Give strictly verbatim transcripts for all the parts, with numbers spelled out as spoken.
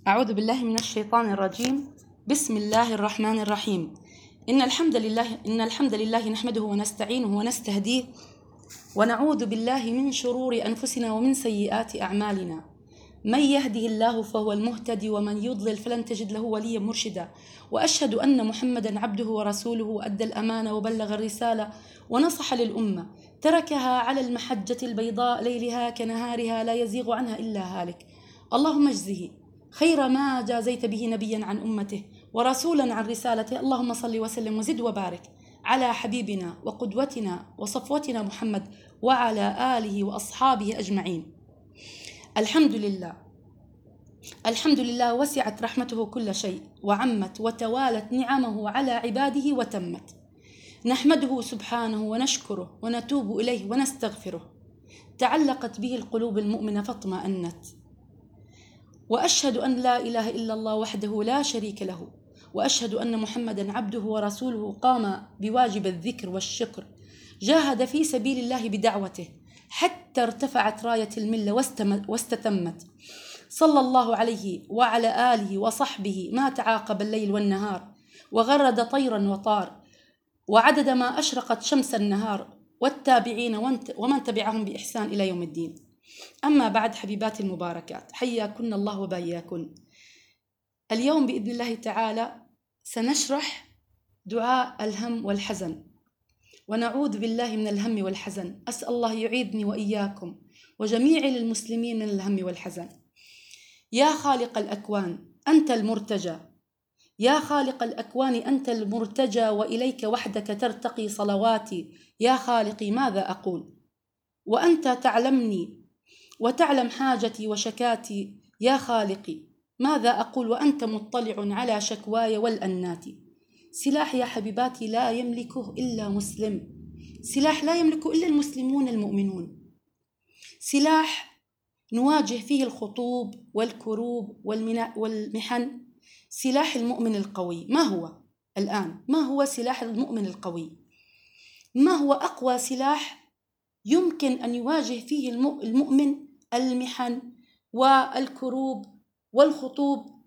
أعوذ بالله من الشيطان الرجيم. بسم الله الرحمن الرحيم. إن الحمد لله إن الحمد لله نحمده ونستعينه ونستهديه ونعوذ بالله من شرور أنفسنا ومن سيئات أعمالنا. من يهده الله فهو المهتدي ومن يضلل فلن تجد له وليا مرشدا. وأشهد أن محمدا عبده ورسوله أدى الأمانة وبلغ الرسالة ونصح للأمة، تركها على المحجة البيضاء ليلها كنهارها لا يزيغ عنها إلا هالك. اللهم اجزه خير ما جازيت به نبيا عن أمته ورسولا عن رسالته. اللهم صل وسلم وزد وبارك على حبيبنا وقدوتنا وصفوتنا محمد وعلى آله وأصحابه أجمعين. الحمد لله الحمد لله وسعت رحمته كل شيء وعمت وتوالت نعمه على عباده وتمت. نحمده سبحانه ونشكره ونتوب إليه ونستغفره. تعلقت به القلوب المؤمنة فاطمأنت. وأشهد أن لا إله إلا الله وحده لا شريك له، وأشهد أن محمدا عبده ورسوله قام بواجب الذكر والشكر، جاهد في سبيل الله بدعوته حتى ارتفعت راية الملة واستتمت. صلى الله عليه وعلى آله وصحبه ما تعاقب الليل والنهار، وغرد طيرا وطار، وعدد ما أشرقت شمس النهار، والتابعين ومن تبعهم بإحسان إلى يوم الدين. أما بعد، حبيباتي المباركات، حياكن الله وباياكن. اليوم بإذن الله تعالى سنشرح دعاء الهم والحزن، ونعوذ بالله من الهم والحزن. أسأل الله يعيذني وإياكم وجميع المسلمين من الهم والحزن. يا خالق الأكوان أنت المرتجى، يا خالق الأكوان أنت المرتجى، وإليك وحدك ترتقي صلواتي. يا خالقي ماذا أقول وأنت تعلمني وتعلم حاجتي وشكاتي. يا خالقي ماذا أقول وأنت مطلع على شكواي والأنات. سلاح يا حبيباتي لا يملكه إلا مسلم، سلاح لا يملكه إلا المسلمون المؤمنون، سلاح نواجه فيه الخطوب والكروب والمحن. سلاح المؤمن القوي ما هو الآن؟ ما هو سلاح المؤمن القوي؟ ما هو أقوى سلاح يمكن أن يواجه فيه المؤمن المحن والكروب والخطوب؟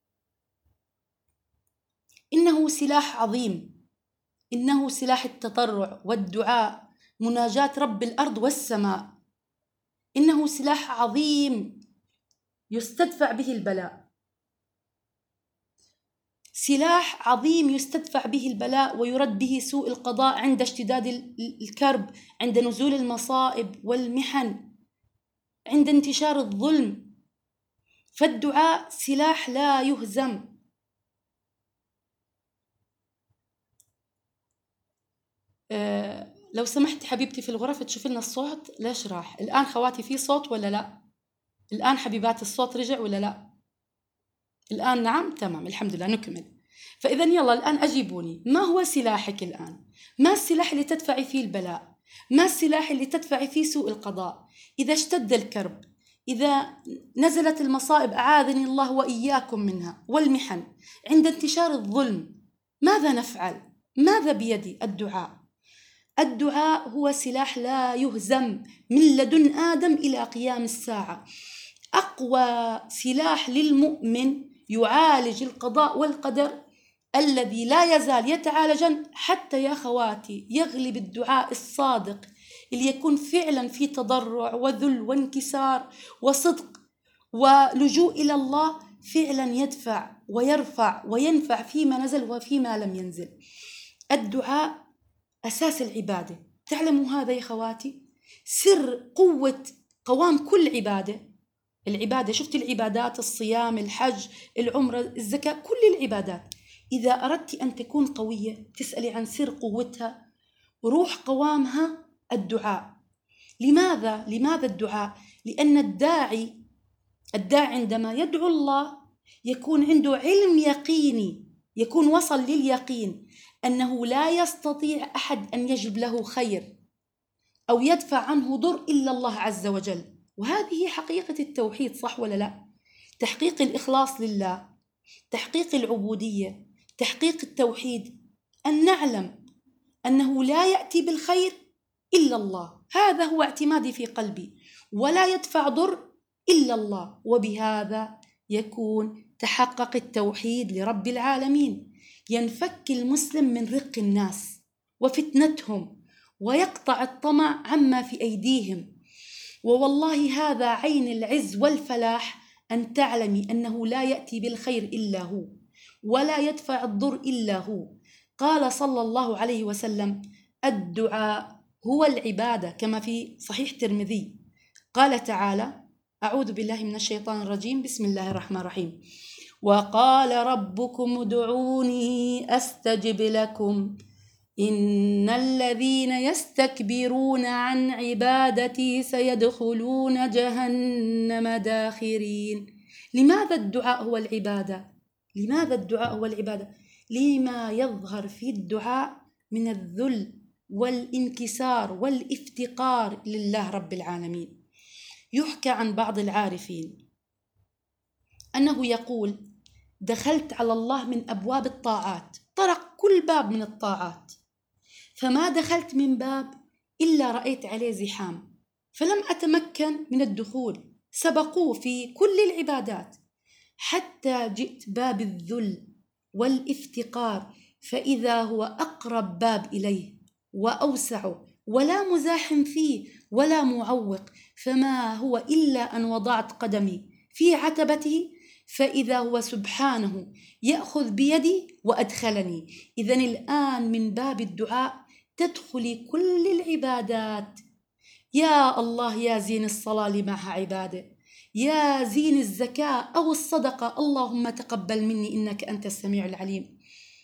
إنه سلاح عظيم، إنه سلاح التضرع والدعاء، مناجاة رب الأرض والسماء. إنه سلاح عظيم يستدفع به البلاء، سلاح عظيم يستدفع به البلاء ويرد به سوء القضاء عند اشتداد الكرب، عند نزول المصائب والمحن، عند انتشار الظلم. فالدعاء سلاح لا يهزم. أه لو سمحت حبيبتي في الغرفة تشوفي لنا الصوت. ليش راح الآن خواتي؟ في صوت ولا لا؟ الآن حبيبات الصوت رجع ولا لا؟ الآن نعم، تمام، الحمد لله. نكمل. فإذا يلا الآن أجيبوني، ما هو سلاحك الآن؟ ما السلاح اللي تدفعي فيه البلاء؟ ما السلاح اللي تدفعي فيه سوء القضاء؟ إذا اشتد الكرب، إذا نزلت المصائب أعاذني الله وإياكم منها والمحن، عند انتشار الظلم، ماذا نفعل؟ ماذا بيدي؟ الدعاء. الدعاء هو سلاح لا يهزم من لدن آدم إلى قيام الساعة. أقوى سلاح للمؤمن يعالج القضاء والقدر الذي لا يزال يتعالجا حتى يا خواتي يغلب الدعاء الصادق اللي يكون فعلا في تضرع وذل وانكسار وصدق ولجوء إلى الله، فعلا يدفع ويرفع وينفع فيما نزل وفيما لم ينزل. الدعاء أساس العبادة، تعلموا هذا يا خواتي؟ سر قوة قوام كل عبادة. العبادة، شفت العبادات، الصيام، الحج، العمرة، الزكاة، كل العبادات إذا أردت أن تكون قوية تسألي عن سر قوتها، روح قوامها الدعاء. لماذا؟ لماذا الدعاء؟ لأن الداعي الداعي عندما يدعو الله يكون عنده علم يقيني، يكون وصل لليقين أنه لا يستطيع أحد أن يجلب له خير أو يدفع عنه ضر إلا الله عز وجل. وهذه حقيقة التوحيد، صح ولا لا؟ تحقيق الإخلاص لله، تحقيق العبودية، تحقيق التوحيد، أن نعلم أنه لا يأتي بالخير إلا الله، هذا هو اعتمادي في قلبي، ولا يدفع ضر إلا الله، وبهذا يكون تحقق التوحيد لرب العالمين، ينفك المسلم من رق الناس وفتنتهم، ويقطع الطمع عما في أيديهم. ووالله هذا عين العز والفلاح، أن تعلمي أنه لا يأتي بالخير إلا هو، ولا يدفع الضر إلا هو. قال صلى الله عليه وسلم: الدعاء هو العبادة، كما في صحيح الترمذي. قال تعالى: أعوذ بالله من الشيطان الرجيم، بسم الله الرحمن الرحيم: وقال ربكم ادعوني أستجب لكم إن الذين يستكبرون عن عبادتي سيدخلون جهنم داخرين. لماذا الدعاء هو العبادة؟ لماذا الدعاء هو العبادة؟ لما يظهر في الدعاء من الذل والانكسار والافتقار لله رب العالمين. يحكى عن بعض العارفين أنه يقول: دخلت على الله من أبواب الطاعات، طرق كل باب من الطاعات، فما دخلت من باب إلا رأيت عليه زحام، فلم أتمكن من الدخول، سبقوه في كل العبادات، حتى جئت باب الذل والافتقار، فإذا هو أقرب باب إليه وأوسع، ولا مزاحم فيه ولا معوق، فما هو إلا أن وضعت قدمي في عتبته، فإذا هو سبحانه يأخذ بيدي وأدخلني. إذن الآن من باب الدعاء تدخلي كل العبادات. يا الله، يا زين الصلاة لمعها عبادة، يا زين الزكاة أو الصدقة، اللهم تقبل مني إنك أنت السميع العليم.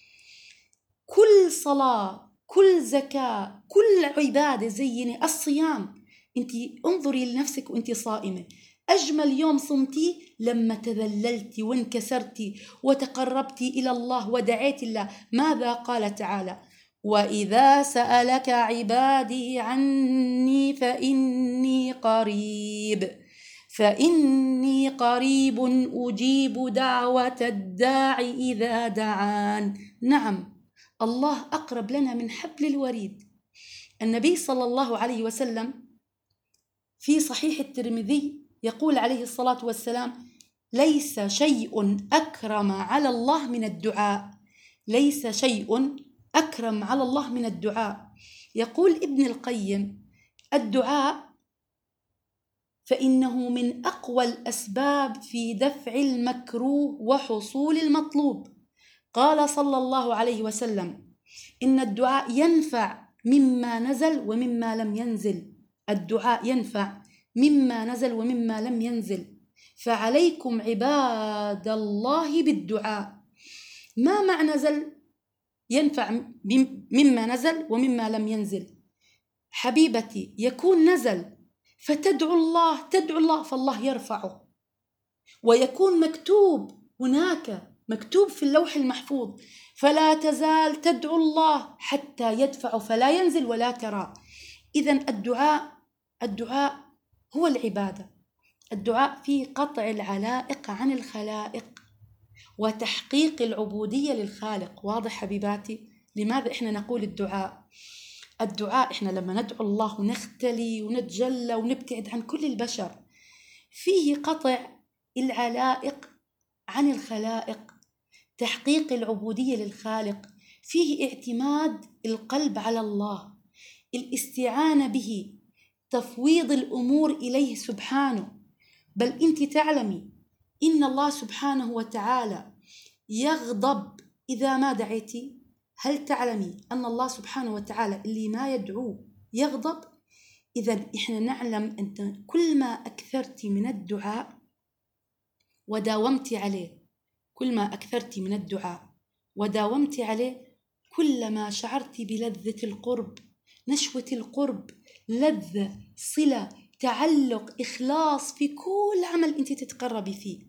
كل صلاة، كل زكاة، كل عبادة زيني. الصيام، أنت انظري لنفسك وأنت صائمة، أجمل يوم صمتي لما تذللتي وانكسرتي وتقربتي إلى الله ودعيت الله. ماذا قال تعالى؟ وإذا سألك عبادي عني فإني قريب فإني قريب أجيب دعوة الداع إذا دعان. نعم، الله أقرب لنا من حبل الوريد. النبي صلى الله عليه وسلم في صحيح الترمذي يقول عليه الصلاة والسلام: ليس شيء أكرم على الله من الدعاء، ليس شيء أكرم على الله من الدعاء. يقول ابن القيم: الدعاء فإنه من أقوى الأسباب في دفع المكروه وحصول المطلوب. قال صلى الله عليه وسلم: إن الدعاء ينفع مما نزل ومما لم ينزل، الدعاء ينفع مما نزل ومما لم ينزل، فعليكم عباد الله بالدعاء. ما معنى نزل ينفع مما نزل ومما لم ينزل؟ حبيبتي، يكون نزل فتدعو الله، تدعو الله فالله يرفعه، ويكون مكتوب هناك، مكتوب في اللوح المحفوظ، فلا تزال تدعو الله حتى يدفع فلا ينزل ولا ترى. إذن الدعاء الدعاء هو العبادة. الدعاء فيه قطع العلائق عن الخلائق وتحقيق العبودية للخالق. واضح حبيباتي؟ لماذا إحنا نقول الدعاء؟ الدعاء إحنا لما ندعو الله ونختلي ونتجلى ونبتعد عن كل البشر، فيه قطع العلائق عن الخلائق، تحقيق العبودية للخالق، فيه اعتماد القلب على الله، الاستعانة به، تفويض الأمور إليه سبحانه. بل أنت تعلمي إن الله سبحانه وتعالى يغضب إذا ما دعيتي؟ هل تعلمي أن الله سبحانه وتعالى اللي ما يدعو يغضب؟ إذن إحنا نعلم أن كل ما أكثرت من الدعاء وداومت عليه، كل ما أكثرت من الدعاء وداومت عليه، كلما شعرت بلذة القرب، نشوة القرب، لذة، صلة، تعلق، إخلاص في كل عمل أنت تتقربي فيه.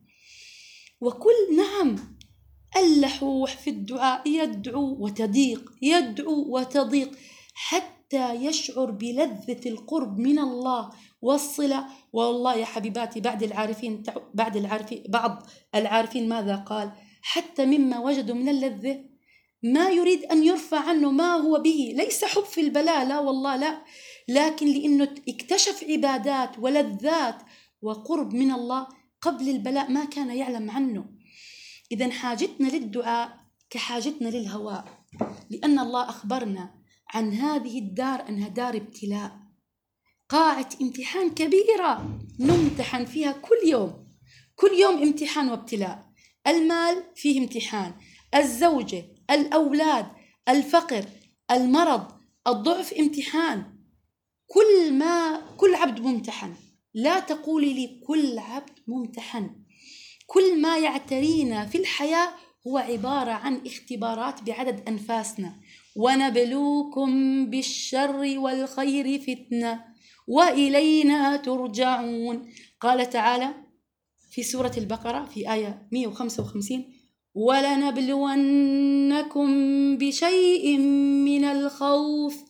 وكل نعم اللحوح في الدعاء يدعو وتضيق، يدعو وتضيق، حتى يشعر بلذة القرب من الله والصلة. والله يا حبيباتي، بعد العارفين بعد العارفين بعض العارفين ماذا قال؟ حتى مما وجدوا من اللذة ما يريد أن يرفع عنه ما هو به، ليس حب في البلاء، لا والله لا، لكن لأنه اكتشف عبادات ولذات وقرب من الله قبل البلاء ما كان يعلم عنه. إذن حاجتنا للدعاء كحاجتنا للهواء، لأن الله أخبرنا عن هذه الدار أنها دار ابتلاء، قاعة امتحان كبيرة نمتحن فيها كل يوم، كل يوم امتحان وابتلاء. المال فيه امتحان، الزوجة، الأولاد، الفقر، المرض، الضعف امتحان. كل ما كل عبد ممتحن. لا تقولي لي كل عبد ممتحن. كل ما يعترينا في الحياة هو عبارة عن اختبارات بعدد أنفاسنا. ونبلوكم بالشر والخير فتنة وإلينا ترجعون. قال تعالى في سورة البقرة في آية مئة وخمسة وخمسين: ولنبلونكم بشيء من الخوف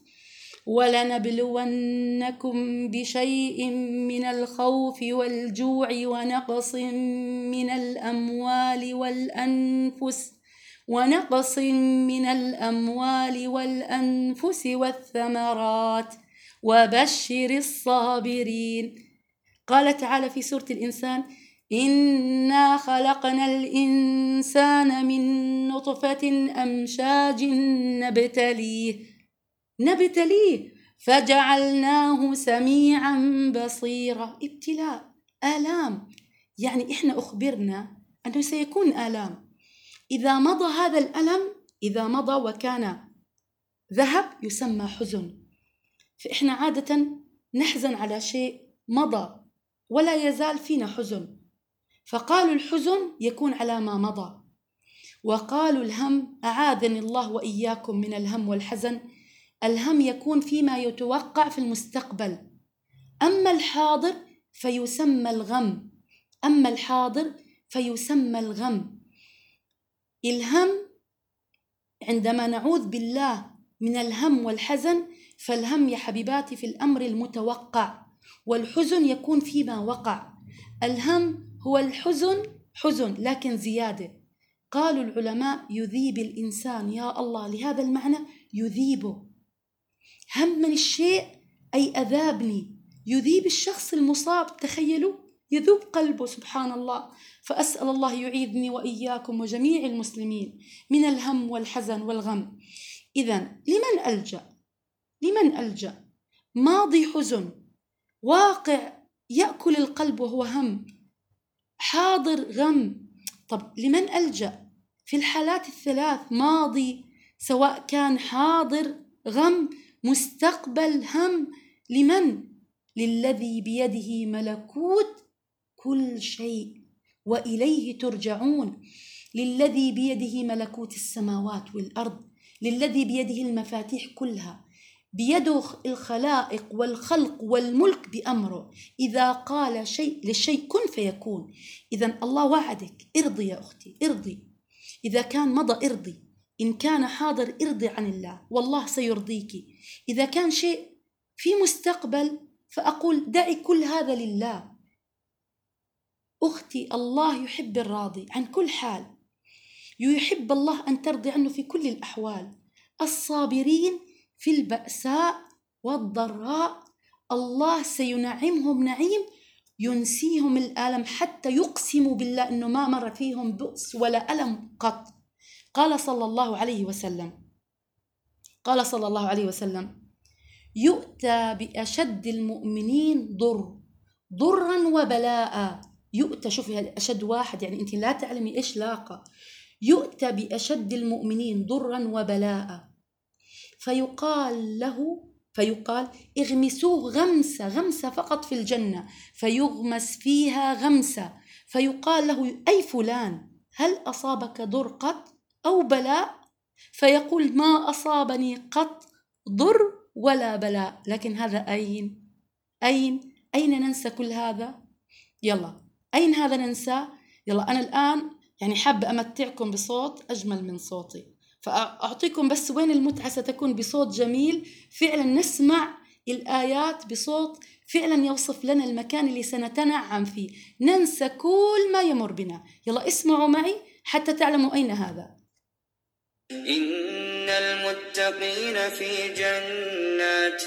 ولنبلونكم بشيء من الخوف والجوع ونقص من الأموال والأنفس ونقص من الأموال والأنفس والثمرات وبشر الصابرين. قال تعالى في سورة الإنسان: إنا خلقنا الإنسان من نطفة أمشاج نبتليه نبتليه فجعلناه سميعا بصيرا. ابتلاء، آلام، يعني إحنا أخبرنا أنه سيكون آلام. إذا مضى هذا الألم، إذا مضى وكان ذهب يسمى حزن. فإحنا عادة نحزن على شيء مضى ولا يزال فينا حزن، فقالوا الحزن يكون على ما مضى. وقالوا الهم، أعاذني الله وإياكم من الهم والحزن، الهم يكون فيما يتوقع في المستقبل. أما الحاضر فيسمى الغم أما الحاضر فيسمى الغم. الهم عندما نعوذ بالله من الهم والحزن، فالهم يا حبيباتي في الأمر المتوقع، والحزن يكون فيما وقع. الهم هو الحزن حزن لكن زيادة. قالوا العلماء: يذيب الإنسان، يا الله، لهذا المعنى يذيبه. هم من الشيء أي أذابني، يذيب الشخص المصاب. تخيلوا، يذوب قلبه، سبحان الله. فأسأل الله يعيذني وإياكم وجميع المسلمين من الهم والحزن والغم. إذن لمن ألجأ؟ لمن ألجأ؟ ماضي حزن، واقع يأكل القلب وهو هم، حاضر غم. طب لمن ألجأ؟ في الحالات الثلاث، ماضي سواء كان حاضر غم، مستقبل هم، لمن؟ للذي بيده ملكوت كل شيء وإليه ترجعون. للذي بيده ملكوت السماوات والأرض، للذي بيده المفاتيح كلها، بيده الخلائق والخلق والملك بأمره. إذا قال شيء للشيء كن فيكون. إذن الله وعدك، ارضي يا أختي، ارضي. إذا كان مضى ارضي، إن كان حاضر ارضي عن الله والله سيرضيك. إذا كان شيء في مستقبل فأقول دعي كل هذا لله. أختي، الله يحب الراضي عن كل حال، يحب الله أن ترضي عنه في كل الأحوال. الصابرين في البأساء والضراء الله سينعمهم نعيم ينسيهم الألم، حتى يقسموا بالله أنه ما مر فيهم بؤس ولا ألم قط. قال صلى الله عليه وسلم قال صلى الله عليه وسلم: يؤتى بأشد المؤمنين ضر ضرا وبلاء. يؤتى، شوفي أشد واحد، يعني أنت لا تعلمي إيش لاقى. يؤتى بأشد المؤمنين ضرا وبلاء فيقال له فيقال اغمسوه غمسة غمسة فقط في الجنة، فيغمس فيها غمسة، فيقال له: أي فلان، هل أصابك ضر قط أو بلاء؟ فيقول: ما أصابني قط ضر ولا بلاء. لكن هذا أين أين أين ننسى كل هذا؟ يلا، أين هذا ننسى؟ يلا، أنا الآن يعني حابة أمتعكم بصوت أجمل من صوتي، فأعطيكم بس وين المتعة ستكون بصوت جميل فعلا، نسمع الآيات بصوت فعلا يوصف لنا المكان اللي سنتنعم فيه، ننسى كل ما يمر بنا. يلا اسمعوا معي حتى تعلموا أين هذا. إن المتقين في جنات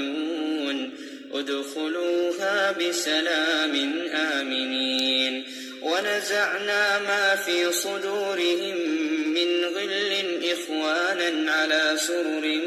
وعيون ادخلوها بسلام آمنين ونزعنا ما في صدورهم من غل إخوانا على سرر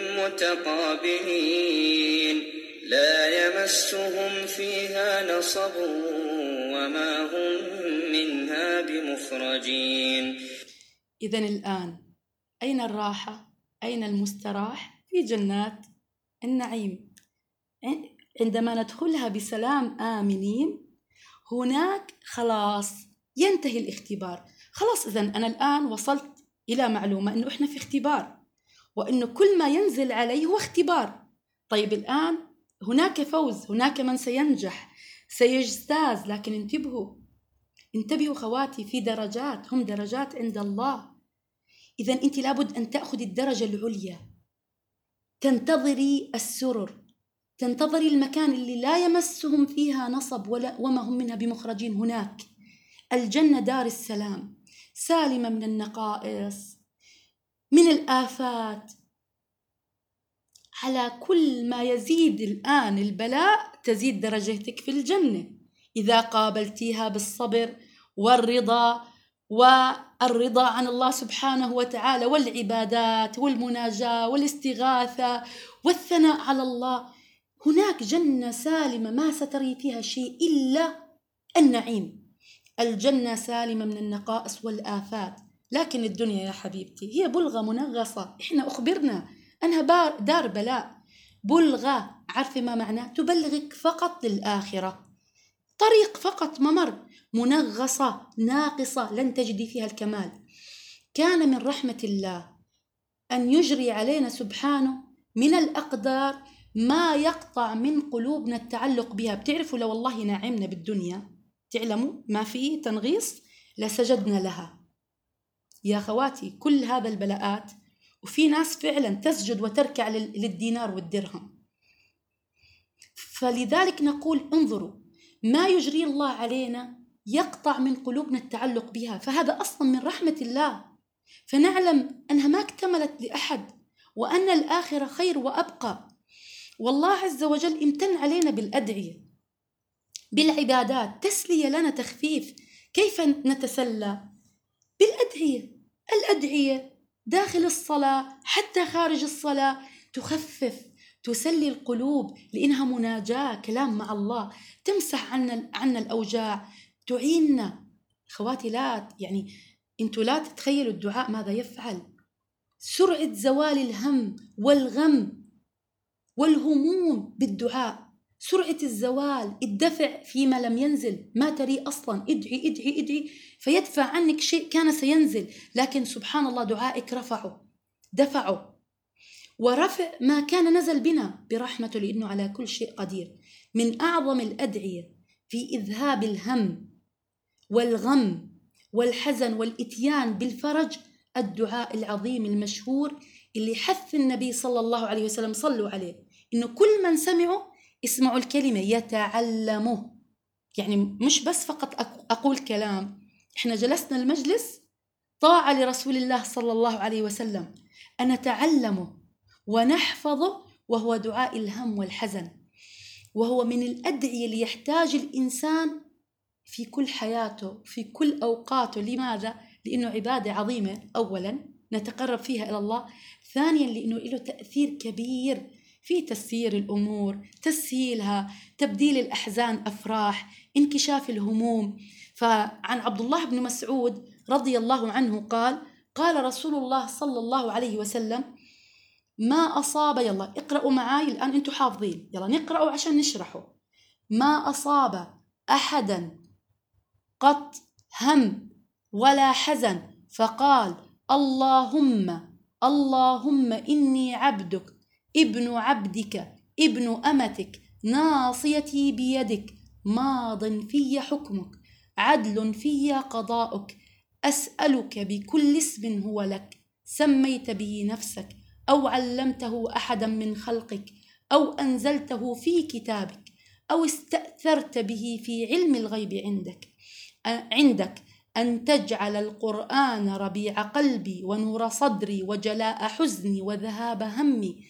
متقابلين لا يمسهم فيها نصب وما هم منها بمخرجين. إذن الآن أين الراحة؟ أين المستراح؟ في جنات النعيم. عندما ندخلها بسلام آمنين هناك خلاص ينتهي الاختبار. خلاص إذن أنا الآن وصلت إلى معلومة أنه إحنا في اختبار، وأنه كل ما ينزل عليه هو اختبار. طيب الآن هناك فوز، هناك من سينجح سيجتاز، لكن انتبهوا انتبهوا خواتي، في درجات، هم درجات عند الله. إذن أنت لابد أن تأخذي الدرجة العليا، تنتظري السرر، تنتظري المكان اللي لا يمسهم فيها نصب ولا وما هم منها بمخرجين. هناك الجنة دار السلام، سالمة من النقائص، من الآفات. على كل ما يزيد الآن البلاء تزيد درجتك في الجنة إذا قابلتيها بالصبر والرضا والرضا عن الله سبحانه وتعالى والعبادات والمناجاة والاستغاثة والثناء على الله. هناك جنة سالمة ما ستري فيها شيء إلا النعيم. الجنة سالمة من النقائص والآفات. لكن الدنيا يا حبيبتي هي بلغة منغصة، إحنا أخبرنا أنها دار بلاء. بلغة، عارفة ما معناه؟ تبلغك فقط للآخرة، طريق فقط ممر، منغصة ناقصة لن تجدي فيها الكمال. كان من رحمة الله أن يجري علينا سبحانه من الأقدار ما يقطع من قلوبنا التعلق بها. بتعرفوا لو والله نعمنا بالدنيا، تعلموا ما فيه تنغيص، لسجدنا لها يا خواتي. كل هذا البلاءات، وفي ناس فعلا تسجد وتركع للدينار والدرهم. فلذلك نقول انظروا ما يجري الله علينا يقطع من قلوبنا التعلق بها، فهذا أصلا من رحمة الله. فنعلم أنها ما اكتملت لأحد، وأن الآخرة خير وأبقى. والله عز وجل امتن علينا بالأدعية بالعبادات، تسلية لنا، تخفيف. كيف نتسلى؟ بالأدعية. الأدعية داخل الصلاة حتى خارج الصلاة تخفف تسلي القلوب، لأنها مناجاة، كلام مع الله، تمسح عنا عنا الأوجاع، تعيننا. خواتي لا يعني انتوا لا تتخيلوا الدعاء ماذا يفعل. سرعة زوال الهم والغم والهموم بالدعاء، سرعة الزوال، الدفع فيما لم ينزل، ما تري أصلا. ادعي ادعي ادعي فيدفع عنك شيء كان سينزل، لكن سبحان الله دعائك رفعه دفعه، ورفع ما كان نزل بنا برحمته، لأنه على كل شيء قدير. من أعظم الأدعية في إذهاب الهم والغم والحزن والإتيان بالفرج الدعاء العظيم المشهور اللي حث النبي صلى الله عليه وسلم، صلوا عليه، إنه كل من سمعوا اسمعوا الكلمة يتعلمه. يعني مش بس فقط أقول كلام، إحنا جلسنا المجلس طاعة لرسول الله صلى الله عليه وسلم، أن نتعلمه ونحفظه، وهو دعاء الهم والحزن، وهو من الأدعية اللي يحتاج الإنسان في كل حياته في كل أوقاته. لماذا؟ لأنه عبادة عظيمة، أولا نتقرب فيها إلى الله، ثانيا لأنه له تأثير كبير في تسيير الأمور، تسهيلها، تبديل الأحزان أفراح، انكشاف الهموم. فعن عبد الله بن مسعود رضي الله عنه قال قال رسول الله صلى الله عليه وسلم: ما أصاب، يلا اقرأوا معاي الآن أنتوا حافظين، يلا نقرأوا عشان نشرحه. ما أصاب أحدا قط هم ولا حزن فقال اللهم اللهم إني عبدك ابن عبدك ابن أمتك ناصيتي بيدك ماض في حكمك عدل في قضاؤك أسألك بكل اسم هو لك سميت به نفسك أو علمته أحدا من خلقك أو أنزلته في كتابك أو استأثرت به في علم الغيب عندك عندك أن تجعل القرآن ربيع قلبي ونور صدري وجلاء حزني وذهاب همي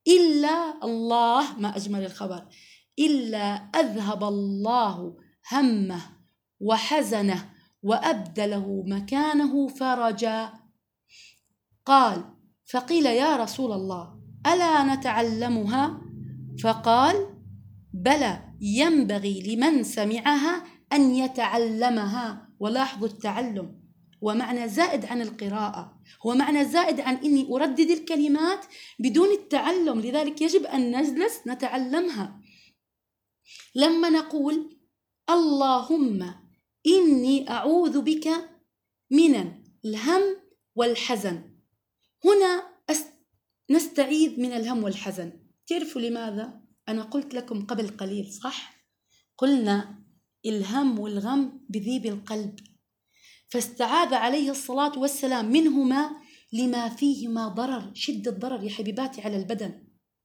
إلا الله، ما أجمل الخبر، إلا أذهب الله همه وحزنه وأبدله مكانه فرجا. قال: فقيل: يا رسول الله، ألا نتعلمها؟ فقال: بلى، ينبغي لمن سمعها أن يتعلمها. ولاحظوا التعلم ومعنى زائد عن القراءة، هو معنى زائد عن إني أردد الكلمات بدون التعلم، لذلك يجب أن نجلس نتعلمها. لما نقول اللهم إني أعوذ بك من الهم والحزن، هنا نستعيذ من الهم والحزن. تعرفوا لماذا؟ أنا قلت لكم قبل قليل، صح؟ قلنا الهم والغم بذيب القلب، فاستعاذ عليه الصلاة والسلام منهما لما فيهما ضرر، شدة ضرر يا حبيباتي على البدن.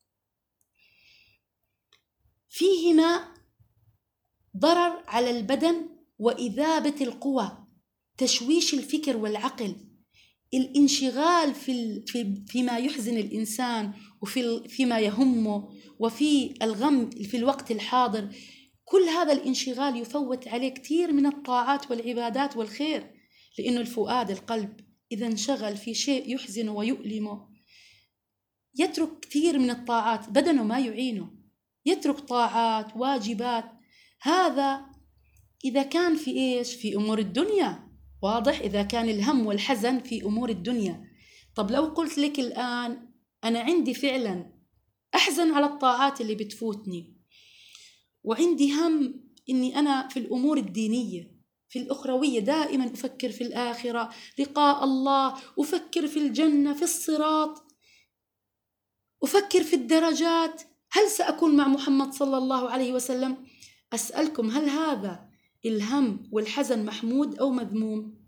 فيهما ضرر على البدن وإذابة القوى، تشويش الفكر والعقل، الانشغال في في فيما يحزن الإنسان وفي فيما يهمه وفي الغم في الوقت الحاضر. كل هذا الانشغال يفوت عليه كثير من الطاعات والعبادات والخير، لأنه الفؤاد القلب إذا انشغل في شيء يحزنه ويؤلمه يترك كثير من الطاعات، بدنه ما يعينه، يترك طاعات واجبات. هذا إذا كان في إيش؟ في أمور الدنيا، واضح؟ إذا كان الهم والحزن في أمور الدنيا. طب لو قلت لك الآن أنا عندي فعلا أحزن على الطاعات اللي بتفوتني، وعندي هم إني أنا في الأمور الدينية في الأخروية دائما أفكر في الآخرة، لقاء الله، أفكر في الجنة، في الصراط، أفكر في الدرجات، هل سأكون مع محمد صلى الله عليه وسلم؟ أسألكم، هل هذا الهم والحزن محمود أو مذموم؟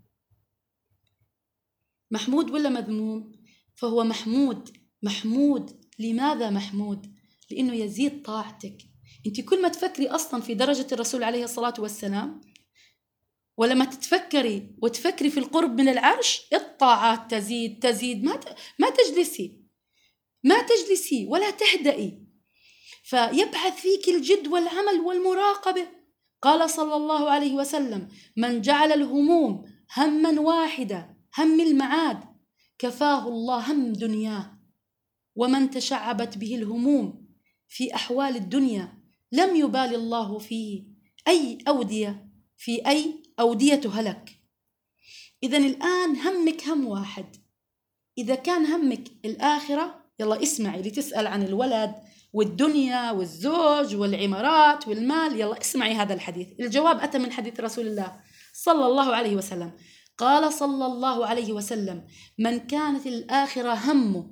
محمود ولا مذموم؟ فهو محمود. محمود لماذا محمود؟ لأنه يزيد طاعتك. أنت كل ما تفكري أصلا في درجة الرسول عليه الصلاة والسلام، ولما تتفكري وتفكري في القرب من العرش، الطاعات تزيد تزيد، ما ما تجلسي ما تجلسي ولا تهدئي، فيبعث فيك الجد والعمل والمراقبة. قال صلى الله عليه وسلم: من جعل الهموم هما واحدا، هم المعاد، كفاه الله هم دنياه، ومن تشعبت به الهموم في أحوال الدنيا لم يبال الله فيه أي أودية في أي أودية هلك. إذن الآن همك هم واحد. إذا كان همك الآخرة، يلا اسمعي لتسأل عن الولد والدنيا والزوج والعمارات والمال، يلا اسمعي هذا الحديث. الجواب أتى من حديث رسول الله صلى الله عليه وسلم. قال صلى الله عليه وسلم: من كانت الآخرة همه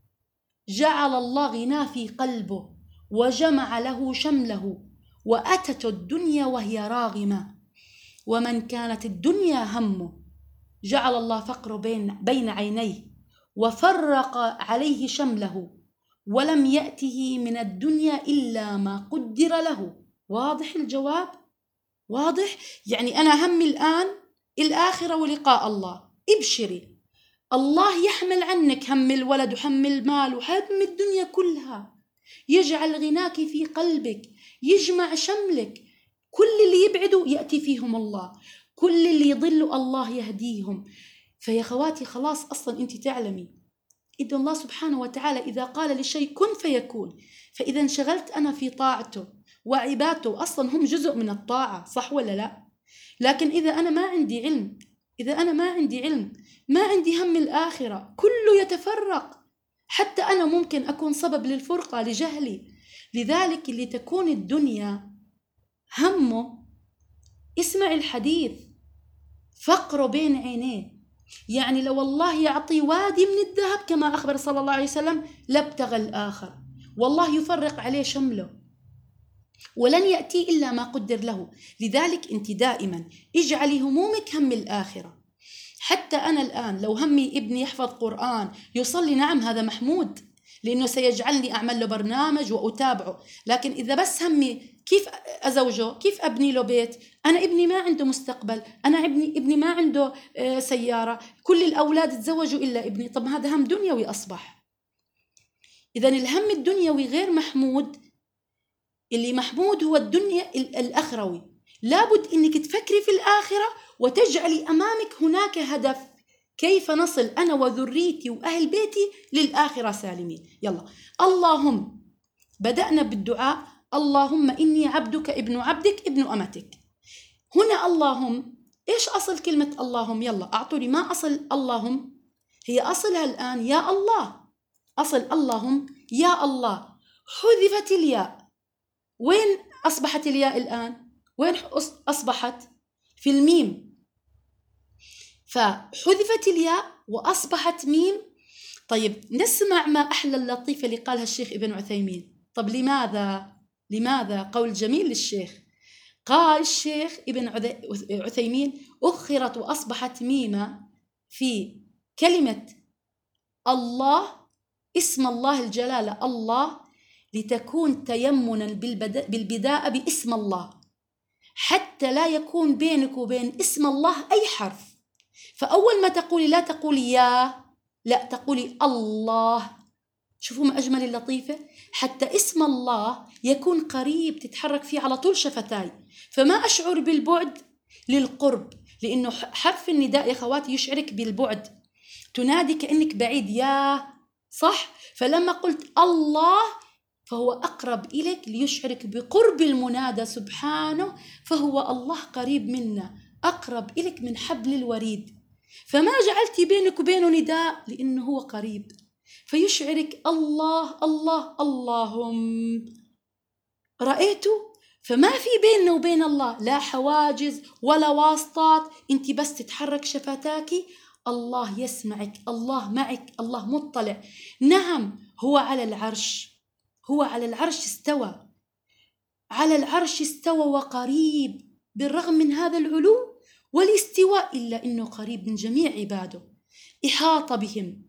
جعل الله غناه في قلبه وجمع له شمله، وأتت الدنيا وهي راغمة. ومن كانت الدنيا همه جعل الله فقره بين, بين عينيه وفرق عليه شمله، ولم يأته من الدنيا إلا ما قدر له. واضح الجواب؟ واضح؟ يعني أنا همي الآن الآخرة ولقاء الله. ابشري، الله يحمل عنك هم الولد وهم المال وهم الدنيا كلها، يجعل غناك في قلبك، يجمع شملك. كل اللي يبعدوا يأتي فيهم الله، كل اللي يضلوا الله يهديهم. فيا خواتي خلاص أصلا أنت تعلمي إذن الله سبحانه وتعالى إذا قال لشيء كن فيكون. فإذا انشغلت أنا في طاعته وعبادته، أصلا هم جزء من الطاعة، صح ولا لا؟ لكن إذا أنا ما عندي علم، إذا أنا ما عندي علم ما عندي هم الآخرة، كله يتفرق، حتى أنا ممكن أكون سبب للفرقة لجهلي. لذلك اللي تكون الدنيا همه، اسمع الحديث، فقره بين عينيه. يعني لو الله يعطي وادي من الذهب كما أخبر صلى الله عليه وسلم لابتغى الآخر، والله يفرق عليه شمله ولن يأتي إلا ما قدر له. لذلك أنت دائما اجعلي همومك هم الآخرة. حتى أنا الآن لو همي ابني يحفظ قرآن يصلي، نعم هذا محمود، لأنه سيجعلني أعمل له برنامج وأتابعه. لكن إذا بس همي كيف أزوجه، كيف أبني له بيت، أنا ابني ما عنده مستقبل، أنا ابني ابني ما عنده سيارة، كل الأولاد تزوجوا إلا ابني، طب هذا هم دنيوي أصبح. إذن الهم الدنيوي غير محمود، اللي محمود هو الدنيا الأخروي. لابد إنك تفكري في الآخرة وتجعلي أمامك هناك هدف، كيف نصل أنا وذريتي وأهل بيتي للآخرة سالمين. يلا، اللهم، بدأنا بالدعاء، اللهم إني عبدك ابن عبدك ابن أمتك. هنا اللهم، إيش أصل كلمة اللهم؟ يلا أعطوني ما أصل اللهم. هي أصلها الآن يا الله، أصل اللهم يا الله. حذفت الياء، وين أصبحت الياء الآن؟ وين أصبحت؟ في الميم، فحذفت الياء وأصبحت ميم. طيب نسمع ما أحلى اللطيفة اللي قالها الشيخ ابن عثيمين. طب لماذا؟ لماذا قول جميل للشيخ؟ قال الشيخ ابن عثيمين أخرت وأصبحت ميمة في كلمة الله، اسم الله الجلالة الله، لتكون تيمنا بالبداءة باسم الله، حتى لا يكون بينك وبين اسم الله أي حرف. فأول ما تقولي لا تقولي يا، لا تقولي الله. شوفوا ما أجمل اللطيفة، حتى اسم الله يكون قريب تتحرك فيه على طول شفتاي، فما أشعر بالبعد للقرب، لأنه حرف النداء يا خواتي يشعرك بالبعد، تنادي كأنك بعيد يا، صح؟ فلما قلت الله فهو أقرب إليك ليشعرك بقرب المنادى سبحانه، فهو الله قريب منا، أقرب إليك من حبل الوريد، فما جعلتي بينك وبينه نداء لأنه هو قريب، فيشعرك الله الله اللهم. رأيتوا؟ فما في بيننا وبين الله لا حواجز ولا واسطات، انت بس تتحرك شفتاكي، الله يسمعك، الله معك، الله مطلع. نعم هو على العرش، هو على العرش استوى، على العرش استوى وقريب، بالرغم من هذا العلو والاستواء إلا أنه قريب من جميع عباده، إحاط بهم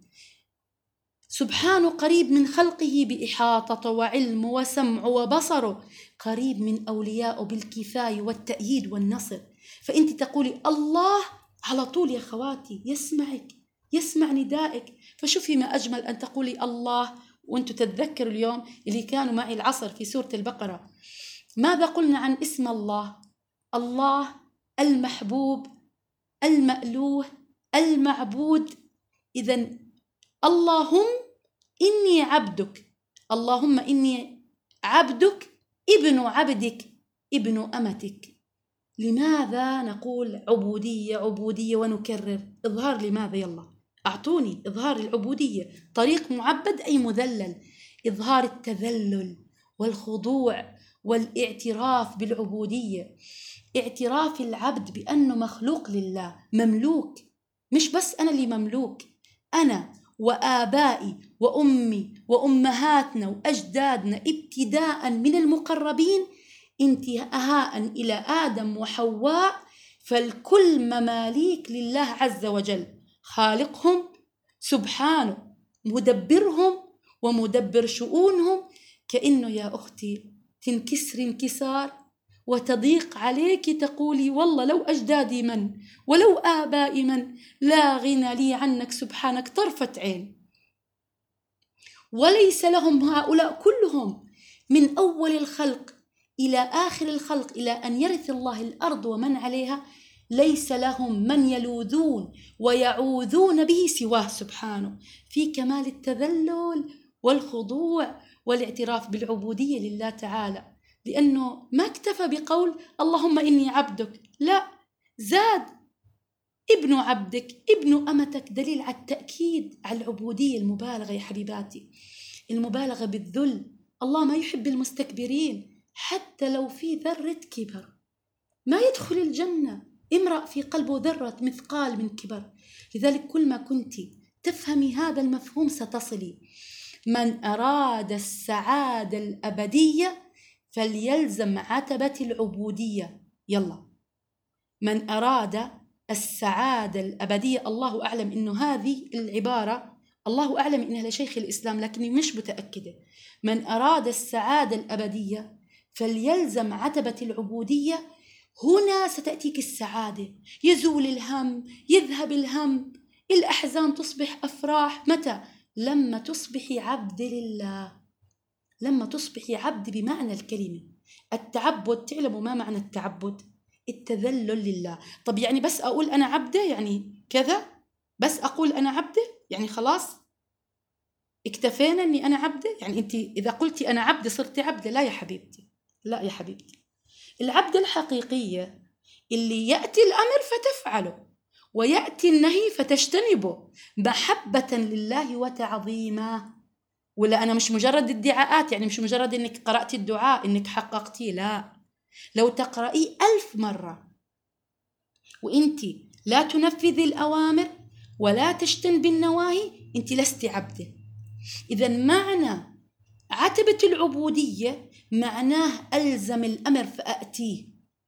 سبحانه، قريب من خلقه بإحاطة وعلم وسمع وبصر، قريب من أوليائه بالكفاية والتأييد والنصر. فأنت تقولي الله على طول يا خواتي يسمعك، يسمع ندائك. فشوفي ما أجمل أن تقولي الله. وأنتوا تتذكروا اليوم اللي كانوا معي العصر في سورة البقرة، ماذا قلنا عن اسم الله؟ الله المحبوب المألوه المعبود. إذن اللهم إني عبدك، اللهم إني عبدك ابن عبدك ابن أمتك. لماذا نقول عبودية عبودية ونكرر؟ إظهار لماذا؟ يلا أعطوني إظهار العبودية. طريق معبد أي مذلل، إظهار التذلل والخضوع والاعتراف بالعبودية، اعتراف العبد بأنه مخلوق لله، مملوك. مش بس أنا اللي مملوك، أنا وآبائي وأمي وأمهاتنا وأجدادنا ابتداء من المقربين انتهاء إلى آدم وحواء، فالكل مماليك لله عز وجل، خالقهم سبحانه، مدبرهم ومدبر شؤونهم. كأنه يا أختي تنكسر انكسار وتضيق عليك، تقولي والله لو أجدادي من ولو آبائي من، لا غنى لي عنك سبحانك طرفة عين. وليس لهم هؤلاء كلهم من أول الخلق إلى آخر الخلق، إلى أن يرث الله الأرض ومن عليها، ليس لهم من يلوذون ويعوذون به سواه سبحانه، في كمال التذلل والخضوع والاعتراف بالعبودية لله تعالى. لأنه ما اكتفى بقول اللهم إني عبدك، لا، زاد ابن عبدك ابن أمتك، دليل على التأكيد على العبودية المبالغة يا حبيباتي، المبالغة بالذل. الله ما يحب المستكبرين، حتى لو في ذرة كبر ما يدخل الجنة امرأ في قلبه ذرة مثقال من كبر. لذلك كل ما كنت تفهمي هذا المفهوم ستصلي. من أراد السعادة الأبدية فليلزم عتبة العبودية. يلا، من أراد السعادة الأبدية، الله أعلم إنه هذه العبارة، الله أعلم إنها لشيخ الإسلام لكني مش متأكدة. من أراد السعادة الأبدية فليلزم عتبة العبودية، هنا ستأتيك السعادة، يزول الهم، يذهب الهم، الأحزان تصبح أفراح. متى؟ لما تصبحي عبد لله، لما تصبحي عبد بمعنى الكلمة. التعبد، تعلموا ما معنى التعبد؟ التذلل لله. طب يعني بس أقول أنا عبده يعني كذا؟ بس أقول أنا عبده يعني خلاص اكتفينا أني أنا عبده؟ يعني أنت إذا قلتي أنا عبده صرتي عبده؟ لا يا حبيبتي، لا يا حبيبتي. العبد الحقيقية اللي يأتي الأمر فتفعله ويأتي النهي فتجتنبه محبة لله وتعظيما. ولا أنا مش مجرد ادعاءات، يعني مش مجرد إنك قرأتي الدعاء إنك حققتيه، لا، لو تقرأيه ألف مرة وإنت لا تنفذي الأوامر ولا تجتنبي النواهي أنت لست عبده. إذا معنى عتبة العبودية معناه ألزم الأمر فأتيه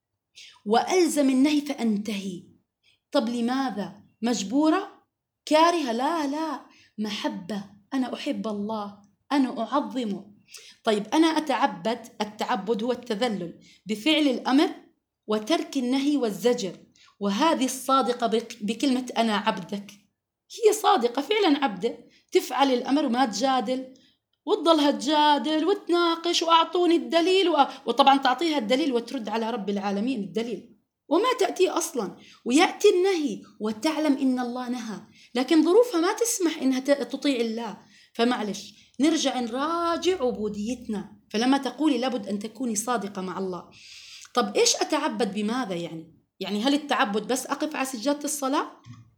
وألزم النهي فأنتهي. طب لماذا؟ مجبورة؟ كارهة؟ لا لا، محبة، أنا أحب الله، أنا أعظمه. طيب أنا أتعبد، التعبد هو التذلل بفعل الأمر وترك النهي والزجر، وهذه الصادقة بكلمة أنا عبدك، هي صادقة فعلا عبدة، تفعل الأمر وما تجادل وتضلها تجادل وتناقش وأعطوني الدليل و... وطبعا تعطيها الدليل وترد على رب العالمين الدليل وما تأتي أصلا، ويأتي النهي وتعلم إن الله نهى لكن ظروفها ما تسمح إنها تطيع الله. فمعلش نرجع نراجع عبوديتنا. فلما تقولي لابد أن تكوني صادقة مع الله. طب إيش أتعبد بماذا يعني؟ يعني هل التعبد بس أقف على سجادة الصلاة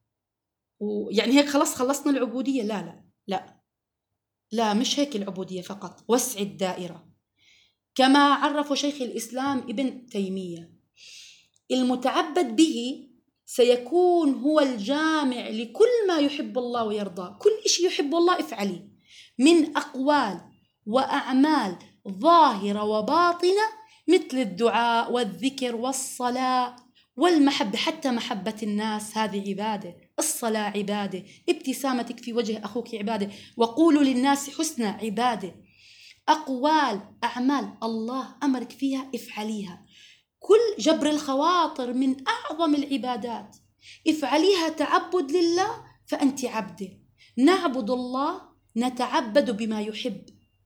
ويعني هيك خلاص خلصنا العبودية؟ لا لا لا لا، مش هيك العبودية فقط، وسع الدائرة. كما عرف شيخ الإسلام ابن تيمية، المتعبد به سيكون هو الجامع لكل ما يحب الله ويرضاه. كل إشي يحب الله افعلي من أقوال وأعمال ظاهرة وباطنة، مثل الدعاء والذكر والصلاة والمحبة، حتى محبة الناس هذه عبادة، الصلاة عبادة، ابتسامتك في وجه أخوك عبادة، وقولوا للناس حسنى عبادة. أقوال أعمال الله أمرك فيها افعليها. كل جبر الخواطر من أعظم العبادات، افعليها تعبد لله فأنت عبده. نعبد الله نتعبد بما يحب،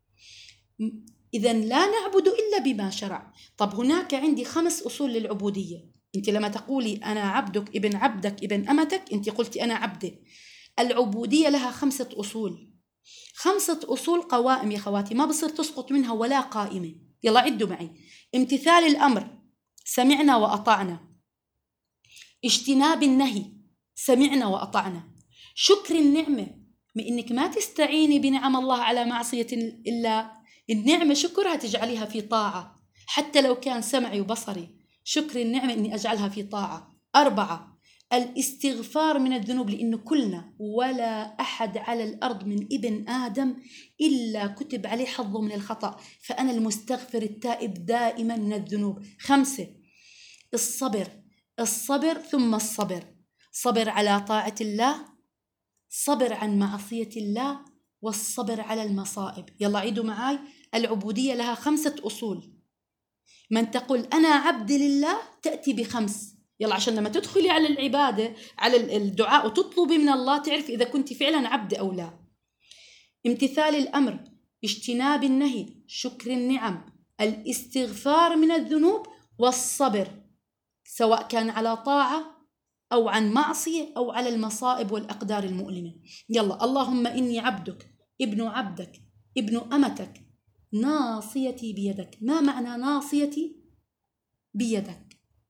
إذن لا نعبد إلا بما شرع. طب هناك عندي خمس أصول للعبودية. أنت لما تقولي أنا عبدك ابن عبدك ابن أمتك أنت قلتي أنا عبده. العبودية لها خمسة أصول، خمسة أصول قوائم يا خواتي، ما بصير تسقط منها ولا قائمة. يلا عدوا معي. امتثال الأمر، سمعنا وأطعنا. اجتناب النهي، سمعنا وأطعنا. شكر النعمة، من إنك ما تستعيني بنعم الله على معصية إلا النعمة شكرها تجعليها في طاعة، حتى لو كان سمعي وبصري. شكر النعمة إني أجعلها في طاعة. أربعة، الاستغفار من الذنوب، لأنه كلنا ولا أحد على الأرض من ابن آدم إلا كتب عليه حظه من الخطأ، فأنا المستغفر التائب دائما من الذنوب. خمسة، الصبر، الصبر ثم الصبر، صبر على طاعة الله، صبر عن معصية الله، والصبر على المصائب. يلا عيدوا معاي. العبودية لها خمسة أصول. من تقول أنا عبد لله تأتي بخمس. يلا عشان لما تدخلي على العبادة على الدعاء وتطلبي من الله تعرف إذا كنت فعلا عبد أو لا. امتثال الأمر، اجتناب النهي، شكر النعم، الاستغفار من الذنوب، والصبر سواء كان على طاعة أو عن معصية أو على المصائب والأقدار المؤلمة. يلا. اللهم إني عبدك ابن عبدك ابن أمتك ناصيتي بيدك. ما معنى ناصيتي بيدك؟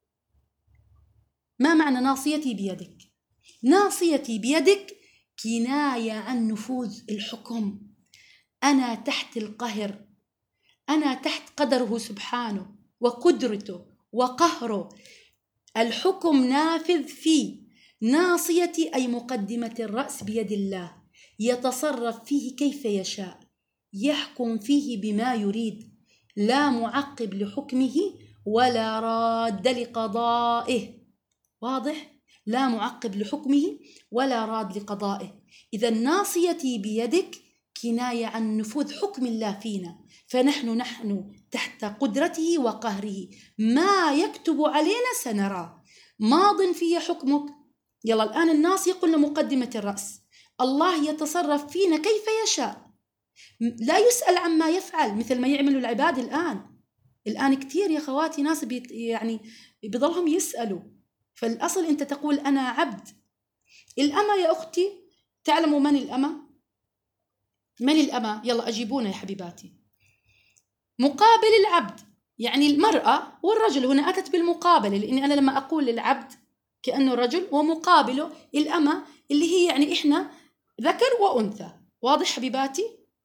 ما معنى ناصيتي بيدك؟ ناصيتي بيدك كناية عن نفوذ الحكم. أنا تحت القهر، أنا تحت قدره سبحانه وقدرته وقهره. الحكم نافذ فيه. ناصيتي أي مقدمة الرأس بيد الله، يتصرف فيه كيف يشاء، يحكم فيه بما يريد، لا معقب لحكمه ولا راد لقضائه. واضح؟ لا معقب لحكمه ولا راد لقضائه. إذا ناصيتي بيدك كناية عن نفوذ حكم الله فينا، فنحن نحن تحت قدرته وقهره. ما يكتب علينا سنراه، ماض في حكمك. يلا الآن الناصية قلنا مقدمة الرأس، الله يتصرف فينا كيف يشاء، لا يسأل عما يفعل مثل ما يعمل العباد الآن. الآن كتير يا خواتي ناس بيت يعني بيضلهم يسألوا. فالأصل أنت تقول أنا عبد. الأمة يا أختي، تعلموا من الأمة؟ من الأمة؟ يلا أجيبونا يا حبيباتي. مقابل العبد، يعني المرأة والرجل هنا أتت بالمقابلة، لأني أنا لما أقول العبد كأنه رجل ومقابله الأمة اللي هي يعني إحنا ذكر وأنثى. واضح حبيباتي؟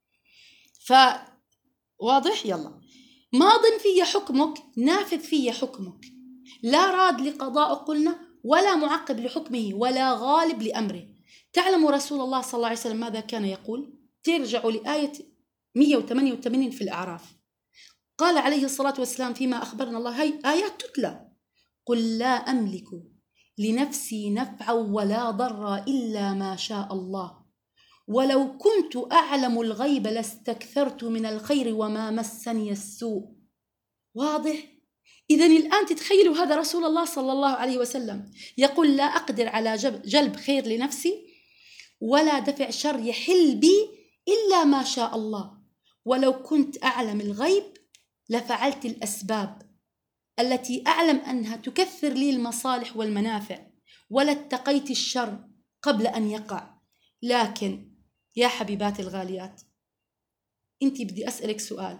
فواضح؟ يلا. ماض في حكمك، نافذ في حكمك، لا راد لقضاء قلنا ولا معقب لحكمه ولا غالب لأمره. تعلم رسول الله صلى الله عليه وسلم ماذا كان يقول؟ ترجعوا لآية مئة وثمانية وثمانين في الأعراف. قال عليه الصلاة والسلام فيما أخبرنا الله، هي آيات تتلى: قل لا أملك لنفسي نفعا ولا ضرا إلا ما شاء الله، ولو كنت أعلم الغيب لاستكثرت من الخير وما مسني السوء. واضح؟ إذن الآن تتخيلوا هذا رسول الله صلى الله عليه وسلم يقول لا أقدر على جلب خير لنفسي ولا دفع شر يحل بي إلا ما شاء الله، ولو كنت أعلم الغيب لفعلت الأسباب التي أعلم أنها تكثر لي المصالح والمنافع، ولا اتقيت الشر قبل أن يقع. لكن يا حبيبات الغاليات، أنت بدي أسألك سؤال: